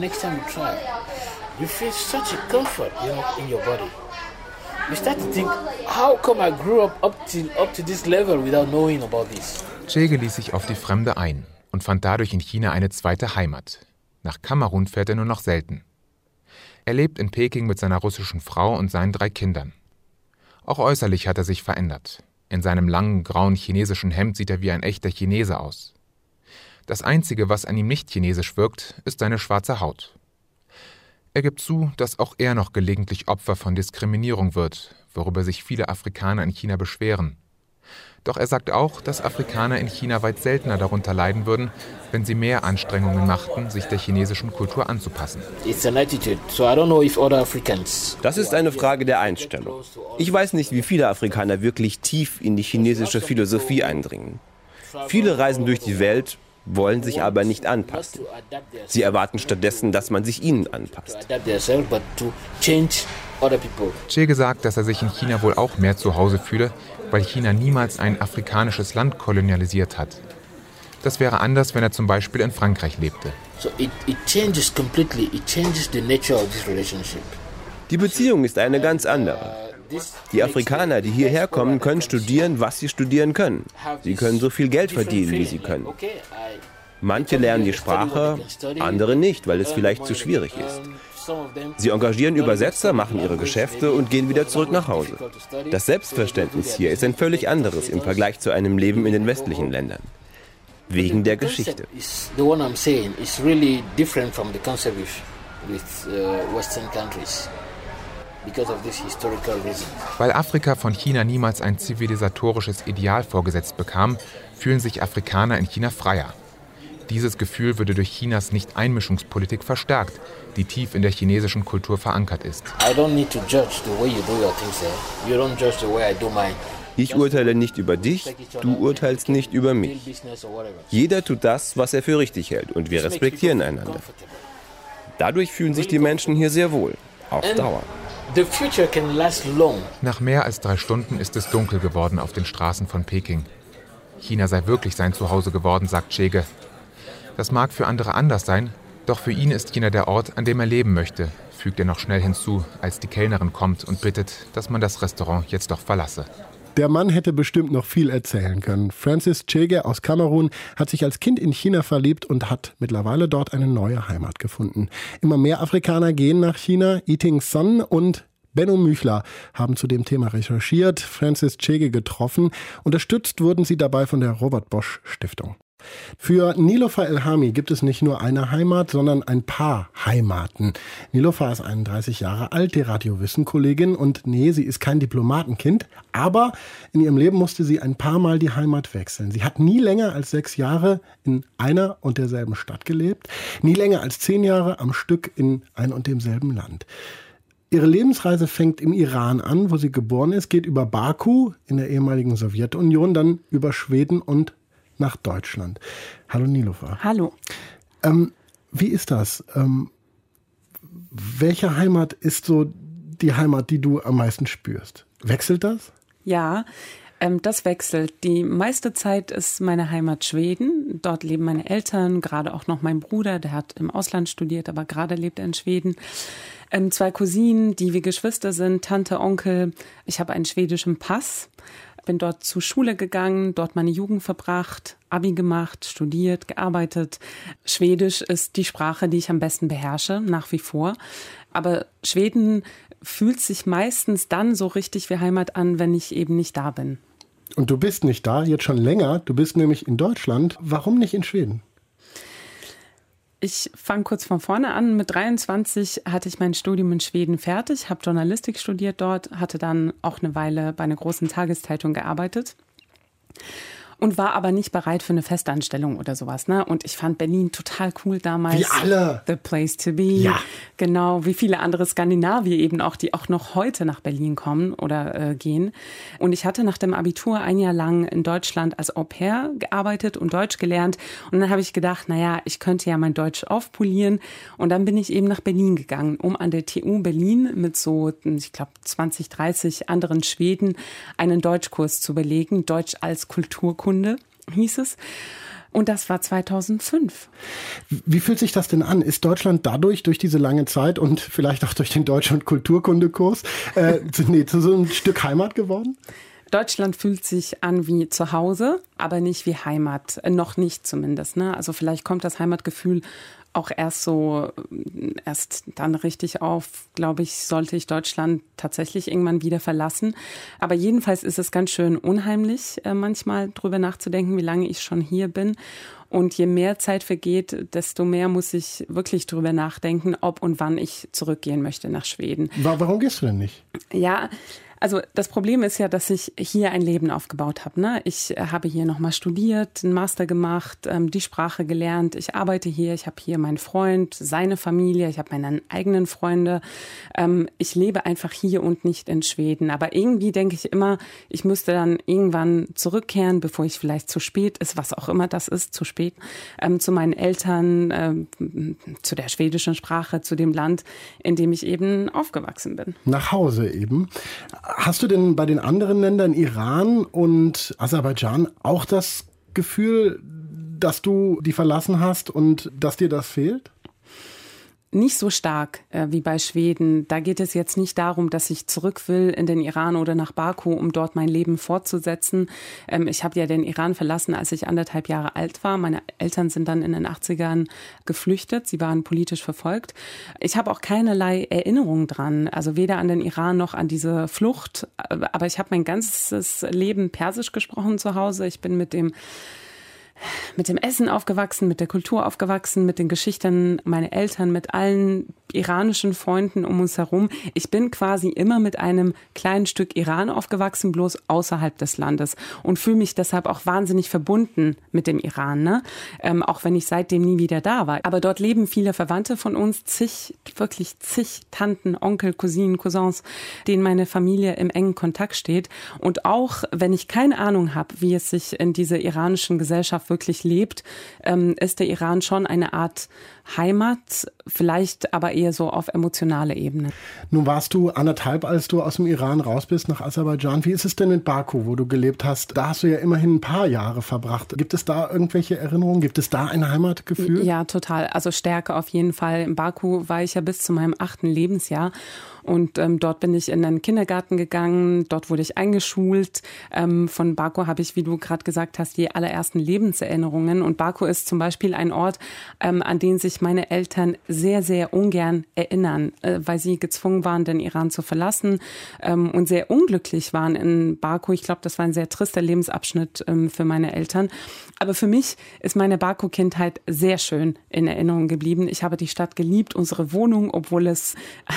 You feel such a comfort, you know, in your body. You start to think, how come I grew up up to, up to this level without knowing about this? Chege ließ sich auf die Fremde ein und fand dadurch in China eine zweite Heimat. Nach Kamerun fährt er nur noch selten. Er lebt in Peking mit seiner russischen Frau und seinen drei Kindern. Auch äußerlich hat er sich verändert. In seinem langen, grauen chinesischen Hemd sieht er wie ein echter Chinese aus. Das Einzige, was an ihm nicht chinesisch wirkt, ist seine schwarze Haut. Er gibt zu, dass auch er noch gelegentlich Opfer von Diskriminierung wird, worüber sich viele Afrikaner in China beschweren. Doch er sagt auch, dass Afrikaner in China weit seltener darunter leiden würden, wenn sie mehr Anstrengungen machten, sich der chinesischen Kultur anzupassen. Das ist eine Frage der Einstellung. Ich weiß nicht, wie viele Afrikaner wirklich tief in die chinesische Philosophie eindringen. Viele reisen durch die Welt, wollen sich aber nicht anpassen. Sie erwarten stattdessen, dass man sich ihnen anpasst. Chege sagt, dass er sich in China wohl auch mehr zu Hause fühle, weil China niemals ein afrikanisches Land kolonialisiert hat. Das wäre anders, wenn er zum Beispiel in Frankreich lebte. Die Beziehung ist eine ganz andere. Die Afrikaner, die hierher kommen, können studieren, was sie studieren können. Sie können so viel Geld verdienen, wie sie können. Manche lernen die Sprache, andere nicht, weil es vielleicht zu schwierig ist. Sie engagieren Übersetzer, machen ihre Geschäfte und gehen wieder zurück nach Hause. Das Selbstverständnis hier ist ein völlig anderes im Vergleich zu einem Leben in den westlichen Ländern. Wegen der Geschichte. Weil Afrika von China niemals ein zivilisatorisches Ideal vorgesetzt bekam, fühlen sich Afrikaner in China freier. Dieses Gefühl würde durch Chinas Nicht-Einmischungspolitik verstärkt, die tief in der chinesischen Kultur verankert ist. Ich urteile nicht über dich, du urteilst nicht über mich. Jeder tut das, was er für richtig hält, und wir respektieren einander. Dadurch fühlen sich die Menschen hier sehr wohl, auf Dauer. Nach mehr als drei Stunden ist es dunkel geworden auf den Straßen von Peking. China sei wirklich sein Zuhause geworden, sagt Chege. Das mag für andere anders sein, doch für ihn ist China der Ort, an dem er leben möchte, fügt er noch schnell hinzu, als die Kellnerin kommt und bittet, dass man das Restaurant jetzt doch verlasse. Der Mann hätte bestimmt noch viel erzählen können. Francis Chege aus Kamerun hat sich als Kind in China verliebt und hat mittlerweile dort eine neue Heimat gefunden. Immer mehr Afrikaner gehen nach China. Eating Sun und Benno Müchler haben zu dem Thema recherchiert, Francis Chege getroffen. Unterstützt wurden sie dabei von der Robert Bosch Stiftung. Für Niloufar Elhami gibt es nicht nur eine Heimat, sondern ein paar Heimaten. Niloufar ist einunddreißig Jahre alt, die Radio-Wissen-Kollegin, und nee, sie ist kein Diplomatenkind, aber in ihrem Leben musste sie ein paar Mal die Heimat wechseln. Sie hat nie länger als sechs Jahre in einer und derselben Stadt gelebt, nie länger als zehn Jahre am Stück in ein und demselben Land. Ihre Lebensreise fängt im Iran an, wo sie geboren ist, geht über Baku in der ehemaligen Sowjetunion, dann über Schweden und nach Deutschland. Hallo Niloufar. Hallo. Ähm, wie ist das? Ähm, welche Heimat ist so die Heimat, die du am meisten spürst? Wechselt das? Ja, ähm, das wechselt. Die meiste Zeit ist meine Heimat Schweden. Dort leben meine Eltern, gerade auch noch mein Bruder, der hat im Ausland studiert, aber gerade lebt er in Schweden. Ähm, zwei Cousinen, die wie Geschwister sind, Tante, Onkel. Ich habe einen schwedischen Pass. Bin dort zur Schule gegangen, dort meine Jugend verbracht, Abi gemacht, studiert, gearbeitet. Schwedisch ist die Sprache, die ich am besten beherrsche, nach wie vor. Aber Schweden fühlt sich meistens dann so richtig wie Heimat an, wenn ich eben nicht da bin. Und du bist nicht da, jetzt schon länger. Du bist nämlich in Deutschland. Warum nicht in Schweden? Ich fange kurz von vorne an. Mit dreiundzwanzig hatte ich mein Studium in Schweden fertig, habe Journalistik studiert dort, hatte dann auch eine Weile bei einer großen Tageszeitung gearbeitet und war aber nicht bereit für eine Festanstellung oder sowas. Ne? Und ich fand Berlin total cool damals. Wie alle. The place to be. Ja. Genau, wie viele andere Skandinavier eben auch, die auch noch heute nach Berlin kommen oder äh, gehen. Und ich hatte nach dem Abitur ein Jahr lang in Deutschland als Au-pair gearbeitet und Deutsch gelernt. Und dann habe ich gedacht, naja, ich könnte ja mein Deutsch aufpolieren. Und dann bin ich eben nach Berlin gegangen, um an der T U Berlin mit so, ich glaube, zwanzig, dreißig anderen Schweden einen Deutschkurs zu belegen. Deutsch als Kulturkunde hieß es. Und das war zweitausendfünf. Wie fühlt sich das denn an? Ist Deutschland dadurch, durch diese lange Zeit und vielleicht auch durch den Deutsch- und Kulturkundekurs, äh, zu, nee, zu so einem Stück Heimat geworden? Deutschland fühlt sich an wie zu Hause, aber nicht wie Heimat. Noch nicht zumindest. Ne? Also vielleicht kommt das Heimatgefühl auch erst so, erst dann richtig auf, glaube ich, sollte ich Deutschland tatsächlich irgendwann wieder verlassen. Aber jedenfalls ist es ganz schön unheimlich, äh, manchmal drüber nachzudenken, wie lange ich schon hier bin. Und je mehr Zeit vergeht, desto mehr muss ich wirklich drüber nachdenken, ob und wann ich zurückgehen möchte nach Schweden. Warum gehst du denn nicht? Ja, also das Problem ist ja, dass ich hier ein Leben aufgebaut habe. Ne? Ich habe hier nochmal studiert, einen Master gemacht, ähm, die Sprache gelernt. Ich arbeite hier, ich habe hier meinen Freund, seine Familie, ich habe meine eigenen Freunde. Ähm, ich lebe einfach hier und nicht in Schweden. Aber irgendwie denke ich immer, ich müsste dann irgendwann zurückkehren, bevor ich vielleicht zu spät ist, was auch immer das ist, zu spät, ähm, zu meinen Eltern, ähm, zu der schwedischen Sprache, zu dem Land, in dem ich eben aufgewachsen bin. Nach Hause eben. Hast du denn bei den anderen Ländern, Iran und Aserbaidschan, auch das Gefühl, dass du die verlassen hast und dass dir das fehlt? Nicht so stark äh, wie bei Schweden. Da geht es jetzt nicht darum, dass ich zurück will in den Iran oder nach Baku, um dort mein Leben fortzusetzen. Ähm, ich habe ja den Iran verlassen, als ich anderthalb Jahre alt war. Meine Eltern sind dann in den achtzigern geflüchtet. Sie waren politisch verfolgt. Ich habe auch keinerlei Erinnerung dran, also weder an den Iran noch an diese Flucht. Aber ich habe mein ganzes Leben Persisch gesprochen zu Hause. Ich bin mit dem mit dem Essen aufgewachsen, mit der Kultur aufgewachsen, mit den Geschichten meiner Eltern, mit allen iranischen Freunden um uns herum. Ich bin quasi immer mit einem kleinen Stück Iran aufgewachsen, bloß außerhalb des Landes und fühle mich deshalb auch wahnsinnig verbunden mit dem Iran, ne? Ähm, auch wenn ich seitdem nie wieder da war. Aber dort leben viele Verwandte von uns, zig, wirklich zig Tanten, Onkel, Cousinen, Cousins, denen meine Familie im engen Kontakt steht. Und auch wenn ich keine Ahnung habe, wie es sich in dieser iranischen Gesellschaft auch wirklich lebt, ähm, ist der Iran schon eine Art Heimat, vielleicht aber eher so auf emotionaler Ebene. Nun warst du anderthalb, als du aus dem Iran raus bist nach Aserbaidschan. Wie ist es denn in Baku, wo du gelebt hast? Da hast du ja immerhin ein paar Jahre verbracht. Gibt es da irgendwelche Erinnerungen? Gibt es da ein Heimatgefühl? Ja, total. Also Stärke auf jeden Fall. In Baku war ich ja bis zu meinem achten Lebensjahr. Und ähm, dort bin ich in einen Kindergarten gegangen, dort wurde ich eingeschult. Ähm, von Baku habe ich, wie du gerade gesagt hast, die allerersten Lebenserinnerungen. Und Baku ist zum Beispiel ein Ort, ähm, an den sich meine Eltern sehr, sehr ungern erinnern, äh, weil sie gezwungen waren, den Iran zu verlassen ähm, und sehr unglücklich waren in Baku. Ich glaube, das war ein sehr trister Lebensabschnitt ähm, für meine Eltern. Aber für mich ist meine Baku-Kindheit sehr schön in Erinnerung geblieben. Ich habe die Stadt geliebt, unsere Wohnung, obwohl es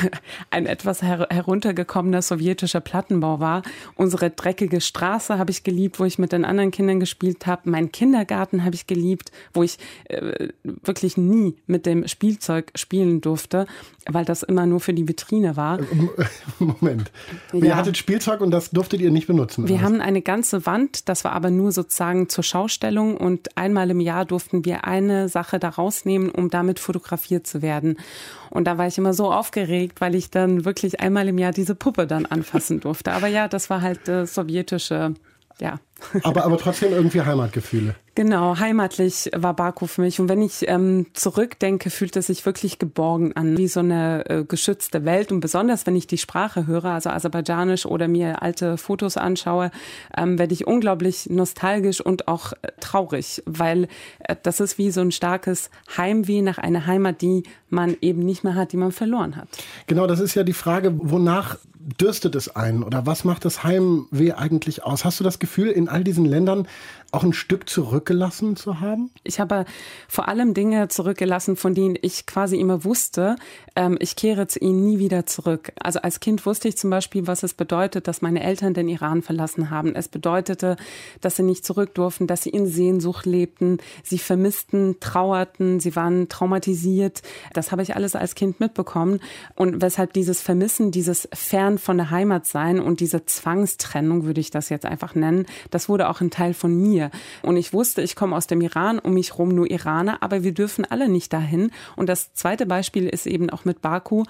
ein etwas her- heruntergekommener sowjetischer Plattenbau war. Unsere dreckige Straße habe ich geliebt, wo ich mit den anderen Kindern gespielt habe. Meinen Kindergarten habe ich geliebt, wo ich äh, wirklich nie mit dem Spielzeug spielen durfte, weil das immer nur für die Vitrine war. Moment. Ja. Ihr hattet Spielzeug und das durftet ihr nicht benutzen? Wir haben eine ganze Wand, das war aber nur sozusagen zur Schaustellung und einmal im Jahr durften wir eine Sache da rausnehmen, um damit fotografiert zu werden. Und da war ich immer so aufgeregt, weil ich dann wirklich einmal im Jahr diese Puppe dann anfassen durfte. Aber ja, das war halt äh, sowjetische, ja. Aber, aber trotzdem irgendwie Heimatgefühle. Genau, heimatlich war Baku für mich. Und wenn ich ähm, zurückdenke, fühlt es sich wirklich geborgen an, wie so eine äh, geschützte Welt. Und besonders, wenn ich die Sprache höre, also Aserbaidschanisch oder mir alte Fotos anschaue, ähm, werde ich unglaublich nostalgisch und auch äh, traurig, weil äh, das ist wie so ein starkes Heimweh nach einer Heimat, die man eben nicht mehr hat, die man verloren hat. Genau, das ist ja die Frage, wonach dürstet es einen oder was macht das Heimweh eigentlich aus? Hast du das Gefühl, in all diesen Ländern auch ein Stück zurückgelassen zu haben? Ich habe vor allem Dinge zurückgelassen, von denen ich quasi immer wusste, ähm, ich kehre zu ihnen nie wieder zurück. Also als Kind wusste ich zum Beispiel, was es bedeutet, dass meine Eltern den Iran verlassen haben. Es bedeutete, dass sie nicht zurück durften, dass sie in Sehnsucht lebten, sie vermissten, trauerten, sie waren traumatisiert. Das habe ich alles als Kind mitbekommen. Und weshalb dieses Vermissen, dieses Fern von der Heimat sein und diese Zwangstrennung, würde ich das jetzt einfach nennen, das wurde auch ein Teil von mir. Und ich wusste, ich komme aus dem Iran, um mich rum nur Iraner, aber wir dürfen alle nicht dahin. Und das zweite Beispiel ist eben auch mit Baku.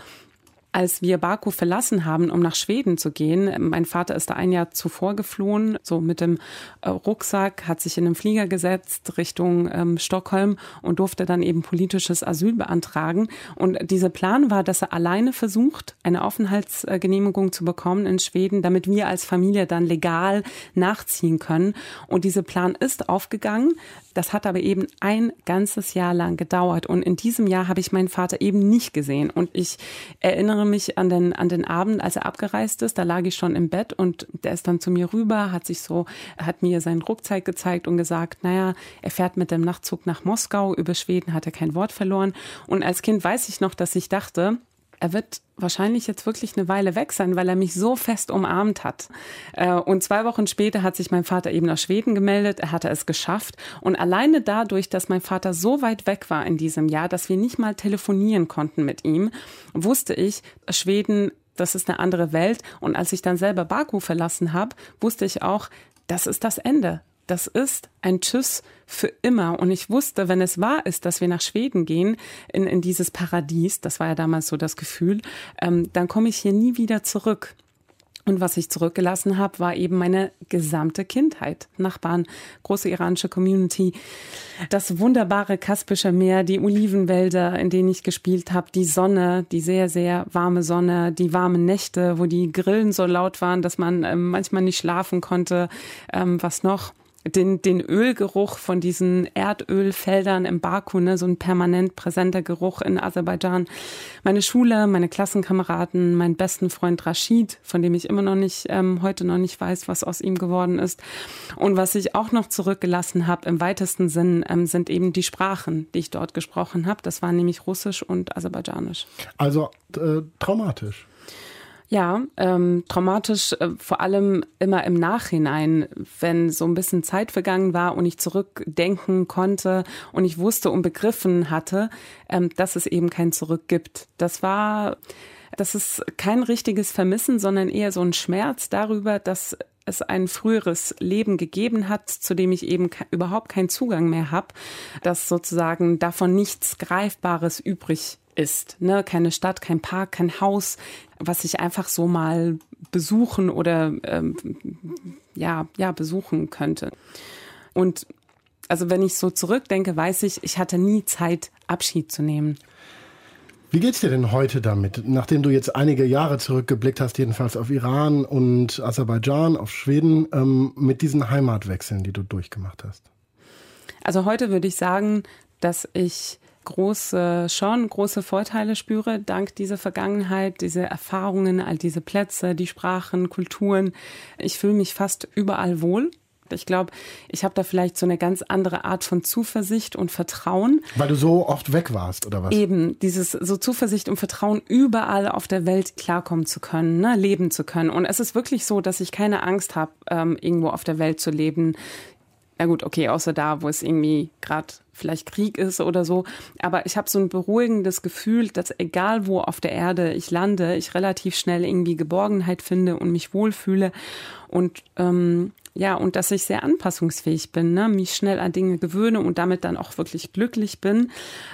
Als wir Baku verlassen haben, um nach Schweden zu gehen, mein Vater ist da ein Jahr zuvor geflohen, so mit dem Rucksack, hat sich in den Flieger gesetzt Richtung ähm, Stockholm und durfte dann eben politisches Asyl beantragen. Und dieser Plan war, dass er alleine versucht, eine Aufenthaltsgenehmigung zu bekommen in Schweden, damit wir als Familie dann legal nachziehen können. Und dieser Plan ist aufgegangen. Das hat aber eben ein ganzes Jahr lang gedauert. Und in diesem Jahr habe ich meinen Vater eben nicht gesehen. Und ich erinnere mich an den, an den Abend, als er abgereist ist. Da lag ich schon im Bett und der ist dann zu mir rüber, hat sich so, hat mir seinen Rucksack gezeigt und gesagt, naja, er fährt mit dem Nachtzug nach Moskau. Über Schweden hat er kein Wort verloren. Und als Kind weiß ich noch, dass ich dachte, er wird wahrscheinlich jetzt wirklich eine Weile weg sein, weil er mich so fest umarmt hat. Und zwei Wochen später hat sich mein Vater eben nach Schweden gemeldet. Er hatte es geschafft. Und alleine dadurch, dass mein Vater so weit weg war in diesem Jahr, dass wir nicht mal telefonieren konnten mit ihm, wusste ich, Schweden, das ist eine andere Welt. Und als ich dann selber Baku verlassen habe, wusste ich auch, das ist das Ende. Das ist ein Tschüss für immer. Und ich wusste, wenn es wahr ist, dass wir nach Schweden gehen, in, in dieses Paradies, das war ja damals so das Gefühl, ähm, dann komme ich hier nie wieder zurück. Und was ich zurückgelassen habe, war eben meine gesamte Kindheit. Nachbarn, große iranische Community, das wunderbare Kaspische Meer, die Olivenwälder, in denen ich gespielt habe, die Sonne, die sehr, sehr warme Sonne, die warmen Nächte, wo die Grillen so laut waren, dass man ähm, manchmal nicht schlafen konnte. Ähm, was noch? Den, den Ölgeruch von diesen Erdölfeldern im Baku, ne, so ein permanent präsenter Geruch in Aserbaidschan. Meine Schule, meine Klassenkameraden, meinen besten Freund Rashid, von dem ich immer noch nicht, ähm, heute noch nicht weiß, was aus ihm geworden ist. Und was ich auch noch zurückgelassen habe im weitesten Sinn, ähm, sind eben die Sprachen, die ich dort gesprochen habe. Das waren nämlich Russisch und Aserbaidschanisch. Also äh, traumatisch. Ja, ähm, traumatisch, äh, vor allem immer im Nachhinein, wenn so ein bisschen Zeit vergangen war und ich zurückdenken konnte und ich wusste und begriffen hatte, ähm, dass es eben kein Zurück gibt. Das war, das ist kein richtiges Vermissen, sondern eher so ein Schmerz darüber, dass es ein früheres Leben gegeben hat, zu dem ich eben ke- überhaupt keinen Zugang mehr habe, dass sozusagen davon nichts Greifbares übrig ist. Ne? Keine Stadt, kein Park, kein Haus, was ich einfach so mal besuchen oder ähm, ja, ja, besuchen könnte. Und also wenn ich so zurückdenke, weiß ich, ich hatte nie Zeit, Abschied zu nehmen. Wie geht's dir denn heute damit, nachdem du jetzt einige Jahre zurückgeblickt hast, jedenfalls auf Iran und Aserbaidschan, auf Schweden, ähm, mit diesen Heimatwechseln, die du durchgemacht hast? Also heute würde ich sagen, dass ich große, schon große Vorteile spüre, dank dieser Vergangenheit, diese Erfahrungen, all diese Plätze, die Sprachen, Kulturen. Ich fühle mich fast überall wohl. Ich glaube, ich habe da vielleicht so eine ganz andere Art von Zuversicht und Vertrauen. Weil du so oft weg warst, oder was? Eben, dieses so Zuversicht und Vertrauen, überall auf der Welt klarkommen zu können, ne, leben zu können. Und es ist wirklich so, dass ich keine Angst habe, ähm, irgendwo auf der Welt zu leben. Na gut, okay, außer da, wo es irgendwie gerade vielleicht Krieg ist oder so. Aber ich habe so ein beruhigendes Gefühl, dass egal wo auf der Erde ich lande, ich relativ schnell irgendwie Geborgenheit finde und mich wohlfühle. Und ähm, ja, und dass ich sehr anpassungsfähig bin, ne? Mich schnell an Dinge gewöhne und damit dann auch wirklich glücklich bin.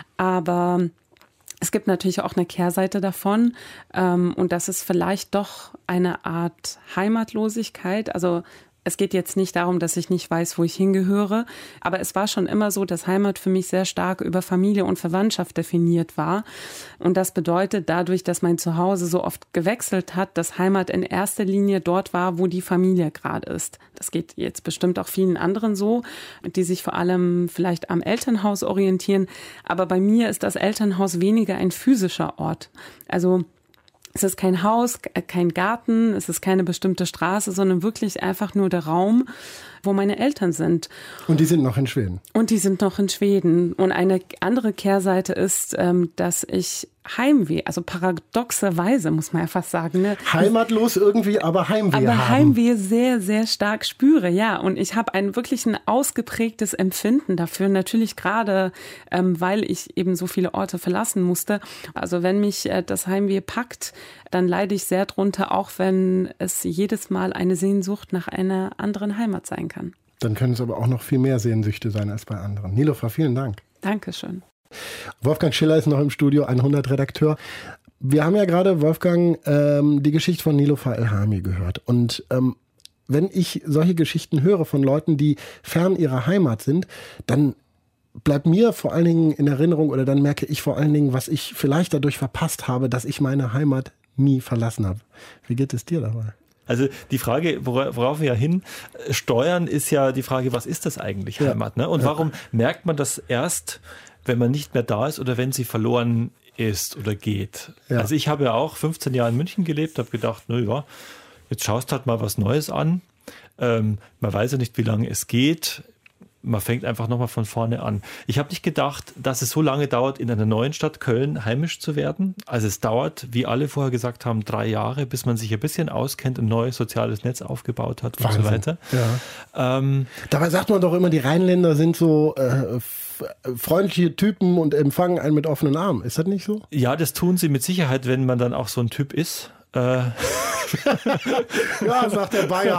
Aber es gibt natürlich auch eine Kehrseite davon. Ähm, und das ist vielleicht doch eine Art Heimatlosigkeit. Also es geht jetzt nicht darum, dass ich nicht weiß, wo ich hingehöre, aber es war schon immer so, dass Heimat für mich sehr stark über Familie und Verwandtschaft definiert war. Und das bedeutet dadurch, dass mein Zuhause so oft gewechselt hat, dass Heimat in erster Linie dort war, wo die Familie gerade ist. Das geht jetzt bestimmt auch vielen anderen so, die sich vor allem vielleicht am Elternhaus orientieren. Aber bei mir ist das Elternhaus weniger ein physischer Ort. Also es ist kein Haus, kein Garten, es ist keine bestimmte Straße, sondern wirklich einfach nur der Raum, wo meine Eltern sind. Und die sind noch in Schweden? Und die sind noch in Schweden. Und eine andere Kehrseite ist, dass ich Heimweh, also paradoxerweise muss man ja fast sagen. Ne? Heimatlos irgendwie, aber Heimweh aber haben. Aber Heimweh sehr, sehr stark spüre, ja. Und ich habe ein wirklich ein ausgeprägtes Empfinden dafür. Natürlich gerade, ähm, weil ich eben so viele Orte verlassen musste. Also wenn mich äh, das Heimweh packt, dann leide ich sehr drunter, auch wenn es jedes Mal eine Sehnsucht nach einer anderen Heimat sein kann. Dann können es aber auch noch viel mehr Sehnsüchte sein als bei anderen. Nilofer, vielen Dank. Dankeschön. Wolfgang Schiller ist noch im Studio, hundert-Redakteur. Wir haben ja gerade, Wolfgang, ähm, die Geschichte von Nilofer Elhami gehört. Und ähm, wenn ich solche Geschichten höre von Leuten, die fern ihrer Heimat sind, dann bleibt mir vor allen Dingen in Erinnerung oder dann merke ich vor allen Dingen, was ich vielleicht dadurch verpasst habe, dass ich meine Heimat nie verlassen habe. Wie geht es dir dabei? Also die Frage, worauf wir ja hin steuern, ist ja die Frage, was ist das eigentlich Heimat? Ne? Und Ja. warum merkt man das erst, wenn man nicht mehr da ist oder wenn sie verloren ist oder geht? Ja. Also ich habe ja auch fünfzehn Jahre in München gelebt, habe gedacht, na ja, jetzt schaust halt mal was Neues an. Ähm, man weiß ja nicht, wie lange es geht. Man fängt einfach nochmal von vorne an. Ich habe nicht gedacht, dass es so lange dauert, in einer neuen Stadt Köln heimisch zu werden. Also es dauert, wie alle vorher gesagt haben, drei Jahre, bis man sich ein bisschen auskennt, ein neues soziales Netz aufgebaut hat und Wahnsinn. so weiter. Ja. Ähm, Dabei sagt man doch immer, die Rheinländer sind so äh, f- freundliche Typen und empfangen einen mit offenen Armen. Ist das nicht so? ja, das tun sie mit Sicherheit, wenn man dann auch so ein Typ ist. Äh, Ja, sagt der Bayer.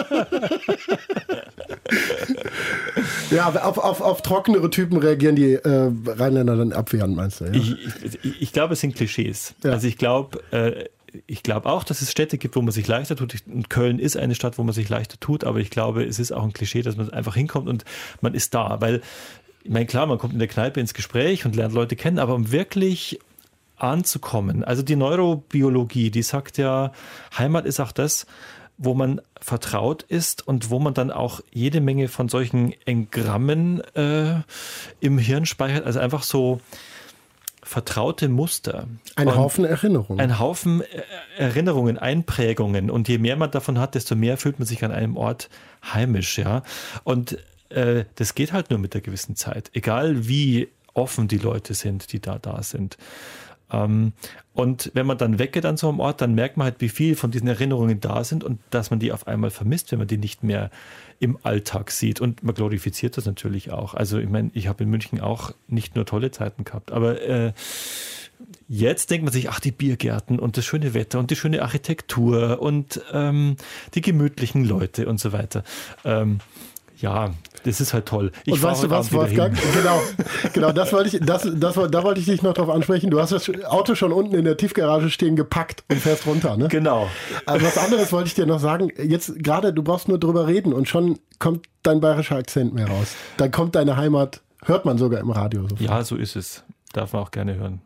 Ja, auf, auf, auf trockenere Typen reagieren die äh, Rheinländer dann abwehrend, meinst du? Ja? Ich, ich, ich glaube, es sind Klischees. Ja. Also ich glaube, äh, ich glaube auch, dass es Städte gibt, wo man sich leichter tut. Und Köln ist eine Stadt, wo man sich leichter tut, aber ich glaube, es ist auch ein Klischee, dass man einfach hinkommt und man ist da. Weil, ich meine, klar, man kommt in der Kneipe ins Gespräch und lernt Leute kennen, aber um wirklich anzukommen, also die Neurobiologie, die sagt ja, Heimat ist auch das, wo man vertraut ist und wo man dann auch jede Menge von solchen Engrammen äh, im Hirn speichert, also einfach so vertraute Muster. Ein Und Haufen Erinnerungen. Ein Haufen Erinnerungen, Einprägungen. Und je mehr man davon hat, desto mehr fühlt man sich an einem Ort heimisch. Ja? Und äh, das geht halt nur mit einer gewissen Zeit. Egal wie offen die Leute sind, die da da sind. Ähm, und wenn man dann weggeht an so einem Ort, dann merkt man halt, wie viel von diesen Erinnerungen da sind und dass man die auf einmal vermisst, wenn man die nicht mehr im Alltag sieht. Und man glorifiziert das natürlich auch. Also ich meine, ich habe in München auch nicht nur tolle Zeiten gehabt, aber äh, Jetzt denkt man sich, ach, die Biergärten und das schöne Wetter und die schöne Architektur und ähm, die gemütlichen Leute und so weiter. Ähm, ja, das ist halt toll. Ich und weißt du was, Wolfgang? Genau, genau, das wollte ich, das, das, da wollte ich dich noch drauf ansprechen. Du hast das Auto schon unten in der Tiefgarage stehen gepackt und fährst runter, ne? Genau. Aber was anderes wollte ich dir noch sagen. Jetzt gerade, du brauchst nur drüber reden und schon kommt dein bayerischer Akzent mehr raus. Dann kommt deine Heimat, hört man sogar im Radio. Sofort. Ja, so ist es. Darf man auch gerne hören.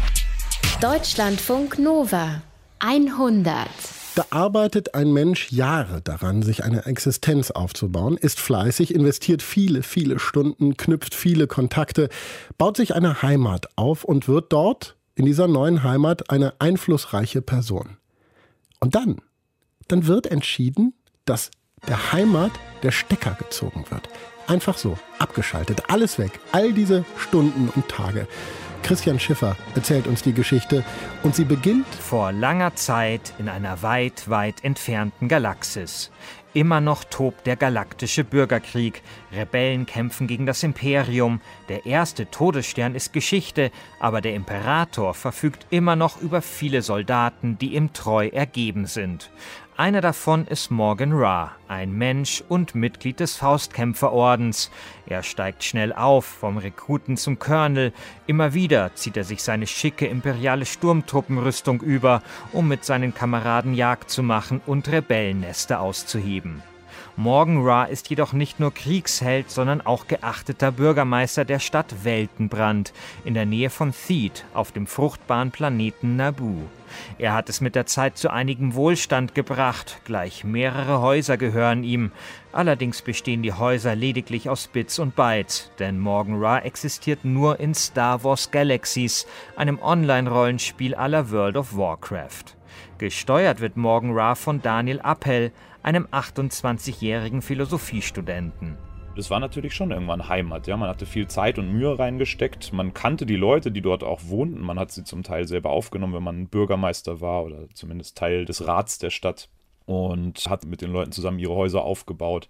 Deutschlandfunk Nova hundert. Da arbeitet ein Mensch Jahre daran, sich eine Existenz aufzubauen, ist fleißig, investiert viele, viele Stunden, knüpft viele Kontakte, baut sich eine Heimat auf und wird dort, in dieser neuen Heimat, eine einflussreiche Person. Und dann, dann wird entschieden, dass der Heimat der Stecker gezogen wird. Einfach so, abgeschaltet, alles weg, all diese Stunden und Tage. Christian Schiffer erzählt uns die Geschichte und sie beginnt vor langer Zeit in einer weit, weit entfernten Galaxis. Immer noch tobt der galaktische Bürgerkrieg. Rebellen kämpfen gegen das Imperium. Der erste Todesstern ist Geschichte, aber der Imperator verfügt immer noch über viele Soldaten, die ihm treu ergeben sind. Einer davon ist Morgan Ra, ein Mensch und Mitglied des Faustkämpferordens. Er steigt schnell auf, vom Rekruten zum Colonel. Immer wieder zieht er sich seine schicke imperiale Sturmtruppenrüstung über, um mit seinen Kameraden Jagd zu machen und Rebellennester auszuheben. Morgan Ra ist jedoch nicht nur Kriegsheld, sondern auch geachteter Bürgermeister der Stadt Weltenbrand in der Nähe von Theed auf dem fruchtbaren Planeten Naboo. Er hat es mit der Zeit zu einigem Wohlstand gebracht, gleich mehrere Häuser gehören ihm. Allerdings bestehen die Häuser lediglich aus Bits und Bytes, denn Morgan Ra existiert nur in Star Wars Galaxies, einem Online-Rollenspiel à la World of Warcraft. Gesteuert wird Morgan Ra von Daniel Appel, einem achtundzwanzigjährigen Philosophiestudenten. Das war natürlich schon irgendwann Heimat. Ja? Man hatte viel Zeit und Mühe reingesteckt. Man kannte die Leute, die dort auch wohnten. Man hat sie zum Teil selber aufgenommen, wenn man Bürgermeister war oder zumindest Teil des Rats der Stadt und hat mit den Leuten zusammen ihre Häuser aufgebaut.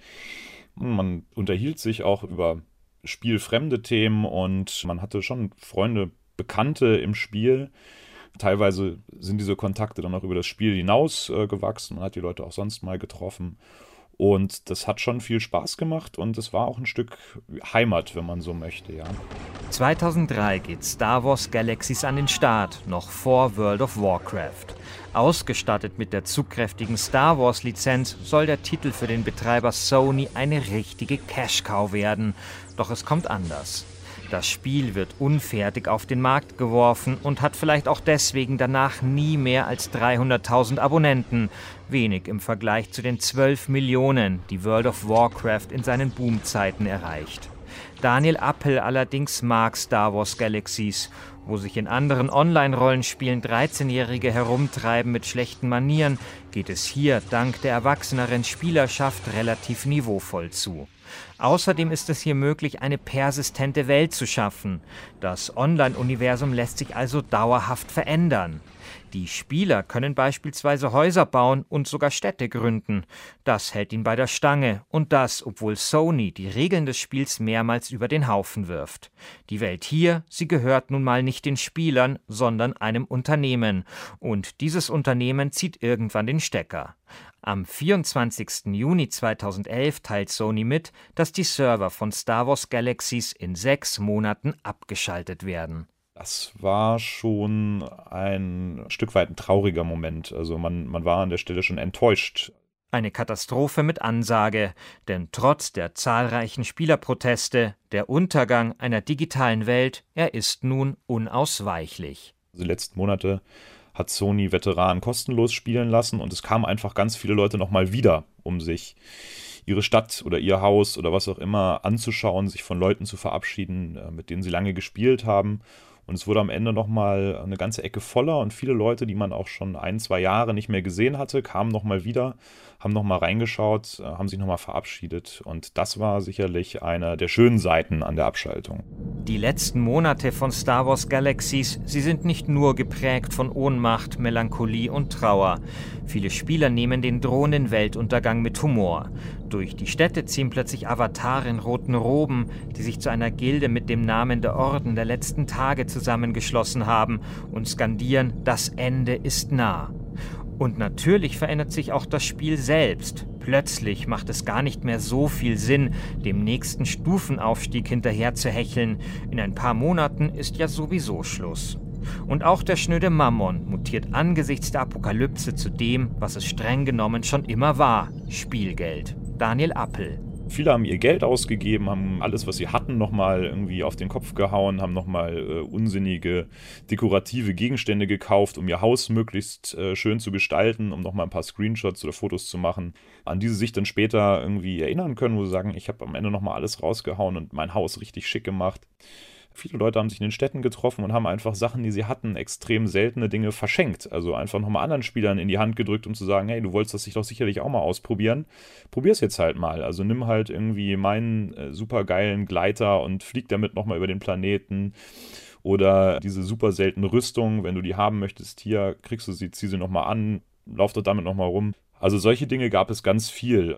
Man unterhielt sich auch über spielfremde Themen und man hatte schon Freunde, Bekannte im Spiel. Teilweise sind diese Kontakte dann auch über das Spiel hinaus äh, gewachsen. Man hat die Leute auch sonst mal getroffen. Und das hat schon viel Spaß gemacht und es war auch ein Stück Heimat, wenn man so möchte, ja. zweitausenddrei geht Star Wars Galaxies an den Start, noch vor World of Warcraft. Ausgestattet mit der zugkräftigen Star Wars-Lizenz soll der Titel für den Betreiber Sony eine richtige Cash-Cow werden. Doch es kommt anders. Das Spiel wird unfertig auf den Markt geworfen und hat vielleicht auch deswegen danach nie mehr als dreihunderttausend Abonnenten. Wenig im Vergleich zu den zwölf Millionen, die World of Warcraft in seinen Boomzeiten erreicht. Daniel Appel allerdings mag Star Wars Galaxies, wo sich in anderen Online-Rollenspielen dreizehnjährige herumtreiben mit schlechten Manieren, geht es hier dank der erwachseneren Spielerschaft relativ niveauvoll zu. Außerdem ist es hier möglich, eine persistente Welt zu schaffen. Das Online-Universum lässt sich also dauerhaft verändern. Die Spieler können beispielsweise Häuser bauen und sogar Städte gründen. Das hält ihn bei der Stange und das, obwohl Sony die Regeln des Spiels mehrmals über den Haufen wirft. Die Welt hier, sie gehört nun mal nicht den Spielern, sondern einem Unternehmen. Und dieses Unternehmen zieht irgendwann den Stecker. Am vierundzwanzigsten Juni zweitausendelf teilt Sony mit, dass die Server von Star Wars Galaxies in sechs Monaten abgeschaltet werden. Das war schon ein Stück weit ein trauriger Moment. Also man, man war an der Stelle schon enttäuscht. Eine Katastrophe mit Ansage, denn trotz der zahlreichen Spielerproteste, der Untergang einer digitalen Welt, er ist nun unausweichlich. Also die letzten Monate hat Sony Veteranen kostenlos spielen lassen und es kamen einfach ganz viele Leute nochmal wieder, um sich ihre Stadt oder ihr Haus oder was auch immer anzuschauen, sich von Leuten zu verabschieden, mit denen sie lange gespielt haben. Und es wurde am Ende nochmal eine ganze Ecke voller und viele Leute, die man auch schon ein, zwei Jahre nicht mehr gesehen hatte, kamen nochmal wieder, haben nochmal reingeschaut, haben sich nochmal verabschiedet. Und das war sicherlich eine der schönen Seiten an der Abschaltung. Die letzten Monate von Star Wars Galaxies, sie sind nicht nur geprägt von Ohnmacht, Melancholie und Trauer. Viele Spieler nehmen den drohenden Weltuntergang mit Humor. Durch die Städte ziehen plötzlich Avatare in roten Roben, die sich zu einer Gilde mit dem Namen der Orden der letzten Tage zusammengeschlossen haben und skandieren, das Ende ist nah. Und natürlich verändert sich auch das Spiel selbst. Plötzlich macht es gar nicht mehr so viel Sinn, dem nächsten Stufenaufstieg hinterher zu hecheln. In ein paar Monaten ist ja sowieso Schluss. Und auch der schnöde Mammon mutiert angesichts der Apokalypse zu dem, was es streng genommen schon immer war: Spielgeld. Daniel Appel. Viele haben ihr Geld ausgegeben, haben alles, was sie hatten, nochmal irgendwie auf den Kopf gehauen, haben nochmal äh, unsinnige, dekorative Gegenstände gekauft, um ihr Haus möglichst äh, schön zu gestalten, um nochmal ein paar Screenshots oder Fotos zu machen, an die sie sich dann später irgendwie erinnern können, wo sie sagen, ich habe am Ende nochmal alles rausgehauen und mein Haus richtig schick gemacht. Viele Leute haben sich in den Städten getroffen und haben einfach Sachen, die sie hatten, extrem seltene Dinge verschenkt. Also einfach nochmal anderen Spielern in die Hand gedrückt, um zu sagen, hey, du wolltest das sich doch sicherlich auch mal ausprobieren. Probier's jetzt halt mal. Also nimm halt irgendwie meinen äh, supergeilen Gleiter und flieg damit nochmal über den Planeten. Oder diese super seltene Rüstung, wenn du die haben möchtest, hier kriegst du sie, zieh sie nochmal an, lauf doch damit nochmal rum. Also solche Dinge gab es ganz viel.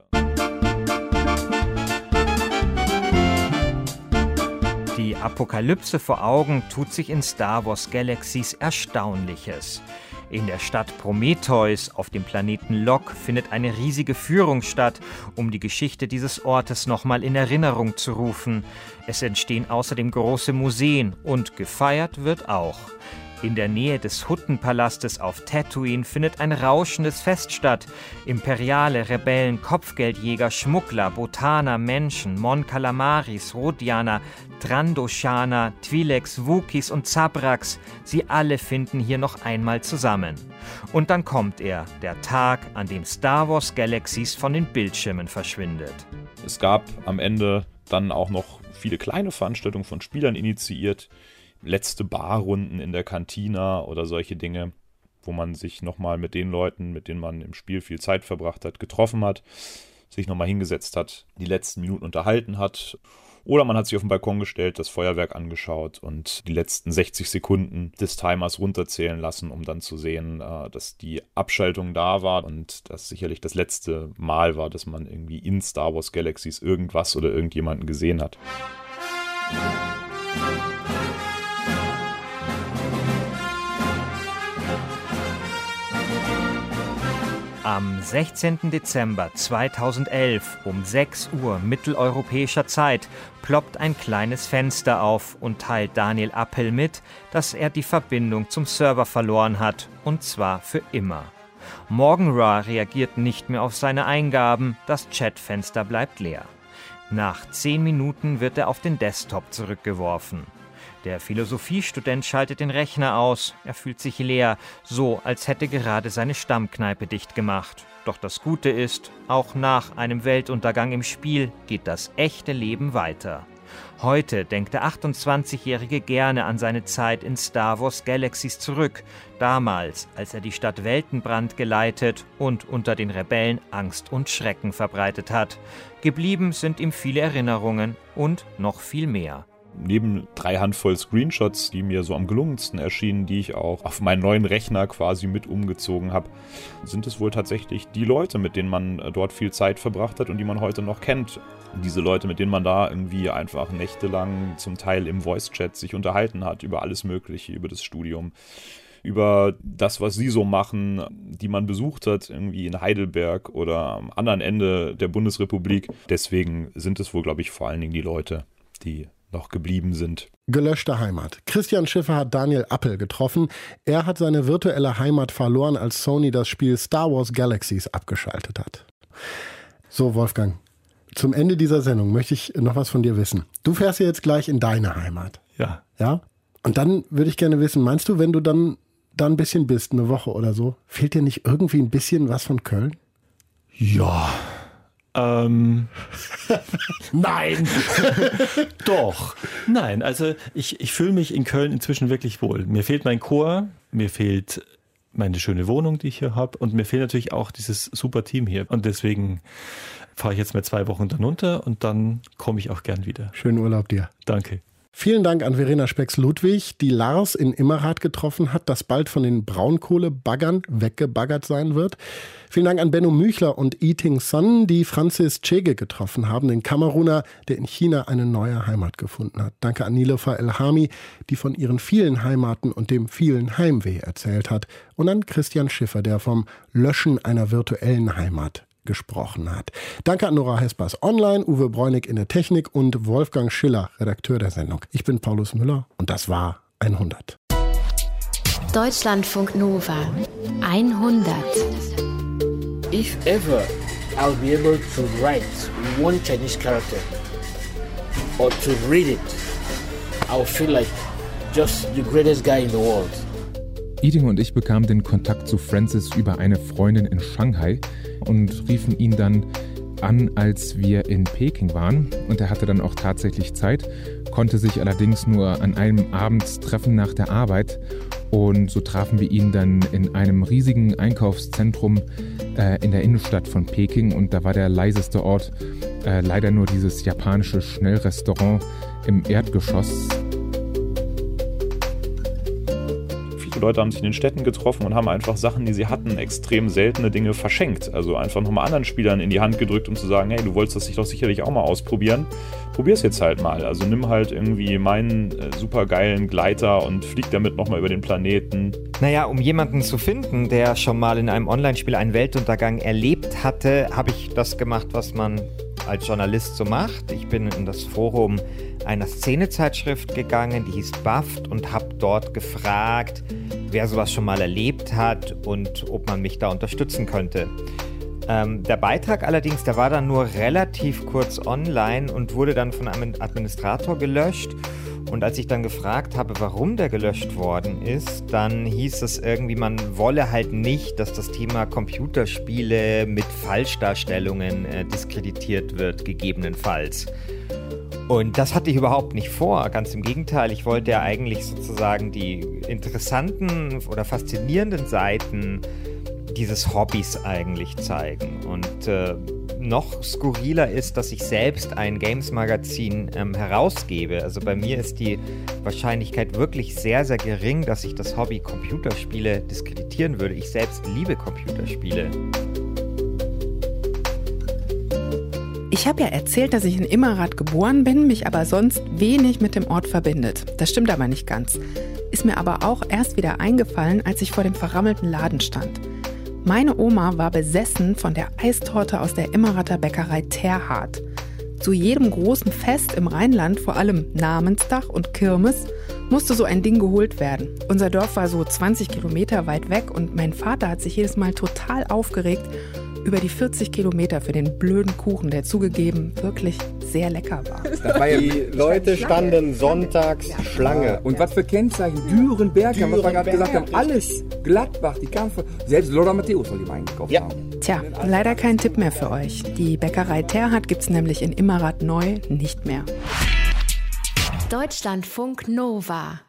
Die Apokalypse vor Augen tut sich in Star Wars Galaxies Erstaunliches. In der Stadt Prometheus auf dem Planeten Lok findet eine riesige Führung statt, um die Geschichte dieses Ortes nochmal in Erinnerung zu rufen. Es entstehen außerdem große Museen und gefeiert wird auch. In der Nähe des Huttenpalastes auf Tatooine findet ein rauschendes Fest statt. Imperiale, Rebellen, Kopfgeldjäger, Schmuggler, Botaner, Menschen, Mon Calamaris, Rodianer, Trandoshaner, Twi'leks, Wookiees und Zabraks, sie alle finden hier noch einmal zusammen. Und dann kommt er, der Tag, an dem Star Wars Galaxies von den Bildschirmen verschwindet. Es gab am Ende dann auch noch viele kleine Veranstaltungen von Spielern initiiert, letzte Barrunden in der Kantina oder solche Dinge, wo man sich nochmal mit den Leuten, mit denen man im Spiel viel Zeit verbracht hat, getroffen hat, sich nochmal hingesetzt hat, die letzten Minuten unterhalten hat. Oder man hat sich auf den Balkon gestellt, das Feuerwerk angeschaut und die letzten sechzig Sekunden des Timers runterzählen lassen, um dann zu sehen, dass die Abschaltung da war und das sicherlich das letzte Mal war, dass man irgendwie in Star Wars Galaxies irgendwas oder irgendjemanden gesehen hat. Am sechzehnten Dezember zweitausendelf um sechs Uhr mitteleuropäischer Zeit ploppt ein kleines Fenster auf und teilt Daniel Appel mit, dass er die Verbindung zum Server verloren hat, und zwar für immer. Morgan-Ra reagiert nicht mehr auf seine Eingaben, das Chatfenster bleibt leer. Nach zehn Minuten wird er auf den Desktop zurückgeworfen. Der Philosophiestudent schaltet den Rechner aus. Er fühlt sich leer, so als hätte gerade seine Stammkneipe dicht gemacht. Doch das Gute ist, auch nach einem Weltuntergang im Spiel geht das echte Leben weiter. Heute denkt der achtundzwanzigjährige gerne an seine Zeit in Star Wars Galaxies zurück. Damals, als er die Stadt Weltenbrand geleitet und unter den Rebellen Angst und Schrecken verbreitet hat. Geblieben sind ihm viele Erinnerungen und noch viel mehr. Neben drei Handvoll Screenshots, die mir so am gelungensten erschienen, die ich auch auf meinen neuen Rechner quasi mit umgezogen habe, sind es wohl tatsächlich die Leute, mit denen man dort viel Zeit verbracht hat und die man heute noch kennt. Diese Leute, mit denen man da irgendwie einfach nächtelang zum Teil im Voice-Chat sich unterhalten hat über alles Mögliche, über das Studium, über das, was sie so machen, die man besucht hat, irgendwie in Heidelberg oder am anderen Ende der Bundesrepublik. Deswegen sind es wohl, glaube ich, vor allen Dingen die Leute, die noch geblieben sind. Gelöschte Heimat. Christian Schiffer hat Daniel Appel getroffen. Er hat seine virtuelle Heimat verloren, als Sony das Spiel Star Wars Galaxies abgeschaltet hat. So, Wolfgang, zum Ende dieser Sendung möchte ich noch was von dir wissen. Du fährst ja jetzt gleich in deine Heimat. Ja. Ja? Und dann würde ich gerne wissen, meinst du, wenn du dann da ein bisschen bist, eine Woche oder so, fehlt dir nicht irgendwie ein bisschen was von Köln? Ja. Ähm. Nein! Doch. Nein, also ich, ich fühle mich in Köln inzwischen wirklich wohl. Mir fehlt mein Chor, mir fehlt meine schöne Wohnung, die ich hier habe, und mir fehlt natürlich auch dieses super Team hier. Und deswegen fahre ich jetzt mal zwei Wochen dann runter und dann komme ich auch gern wieder. Schönen Urlaub dir. Danke. Vielen Dank an Verena Specks-Ludwig, die Lars in Immerath getroffen hat, das bald von den Braunkohlebaggern weggebaggert sein wird. Vielen Dank an Benno Müchler und Yiting Son, die Francis Chege getroffen haben, den Kameruner, der in China eine neue Heimat gefunden hat. Danke an Nilofer El-Hami, die von ihren vielen Heimaten und dem vielen Heimweh erzählt hat. Und an Christian Schiffer, der vom Löschen einer virtuellen Heimat gesprochen hat. Danke an Nora Hespers online, Uwe Bräunig in der Technik und Wolfgang Schiller, Redakteur der Sendung. Ich bin Paulus Müller und das war hundert. Deutschlandfunk Nova hundert. If ever I'll be able to write one Chinese character or to read it, I'll feel like just the greatest guy in the world. Yiting und ich bekamen den Kontakt zu Francis über eine Freundin in Shanghai und riefen ihn dann an, als wir in Peking waren. Und er hatte dann auch tatsächlich Zeit, konnte sich allerdings nur an einem Abend treffen nach der Arbeit. Und so trafen wir ihn dann in einem riesigen Einkaufszentrum äh, in der Innenstadt von Peking. Und da war der leiseste Ort äh, leider nur dieses japanische Schnellrestaurant im Erdgeschoss. Die Leute haben sich in den Städten getroffen und haben einfach Sachen, die sie hatten, extrem seltene Dinge verschenkt. Also einfach nochmal anderen Spielern in die Hand gedrückt, um zu sagen, hey, du wolltest das doch sicherlich auch mal ausprobieren. Probier's jetzt halt mal. Also nimm halt irgendwie meinen äh, supergeilen Gleiter und flieg damit nochmal über den Planeten. Naja, um jemanden zu finden, der schon mal in einem Online-Spiel einen Weltuntergang erlebt hatte, habe ich das gemacht, was man als Journalist so macht. Ich bin in das Forum einer Szenezeitschrift gegangen, die hieß Bufft, und habe dort gefragt, wer sowas schon mal erlebt hat und ob man mich da unterstützen könnte. Ähm, der Beitrag allerdings, der war dann nur relativ kurz online und wurde dann von einem Administrator gelöscht. Und als ich dann gefragt habe, warum der gelöscht worden ist, dann hieß es irgendwie, man wolle halt nicht, dass das Thema Computerspiele mit Falschdarstellungen äh, diskreditiert wird, gegebenenfalls. Und das hatte ich überhaupt nicht vor, ganz im Gegenteil. Ich wollte ja eigentlich sozusagen die interessanten oder faszinierenden Seiten dieses Hobbys eigentlich zeigen. Und äh, noch skurriler ist, dass ich selbst ein Games-Magazin ähm, herausgebe. Also bei mir ist die Wahrscheinlichkeit wirklich sehr, sehr gering, dass ich das Hobby Computerspiele diskreditieren würde. Ich selbst liebe Computerspiele. Ich habe ja erzählt, dass ich in Immerath geboren bin, mich aber sonst wenig mit dem Ort verbindet. Das stimmt aber nicht ganz. Ist mir aber auch erst wieder eingefallen, als ich vor dem verrammelten Laden stand. Meine Oma war besessen von der Eistorte aus der Immerather Bäckerei Terhardt. Zu jedem großen Fest im Rheinland, vor allem Namenstag und Kirmes, musste so ein Ding geholt werden. Unser Dorf war so zwanzig Kilometer weit weg und mein Vater hat sich jedes Mal total aufgeregt über die vierzig Kilometer für den blöden Kuchen, der zugegeben wirklich sehr lecker war. Das war ja die Leute standen sonntags Schlange. Und was für Kennzeichen? Dürenberg, was wir gerade gesagt haben, alles. Gladbach, die kamen von, selbst Lothar Matthäus soll die mal eingekauft ja. haben. Tja, leider kein Tipp mehr für euch. Die Bäckerei Terhardt gibt's nämlich in Immerath neu nicht mehr. Deutschlandfunk Nova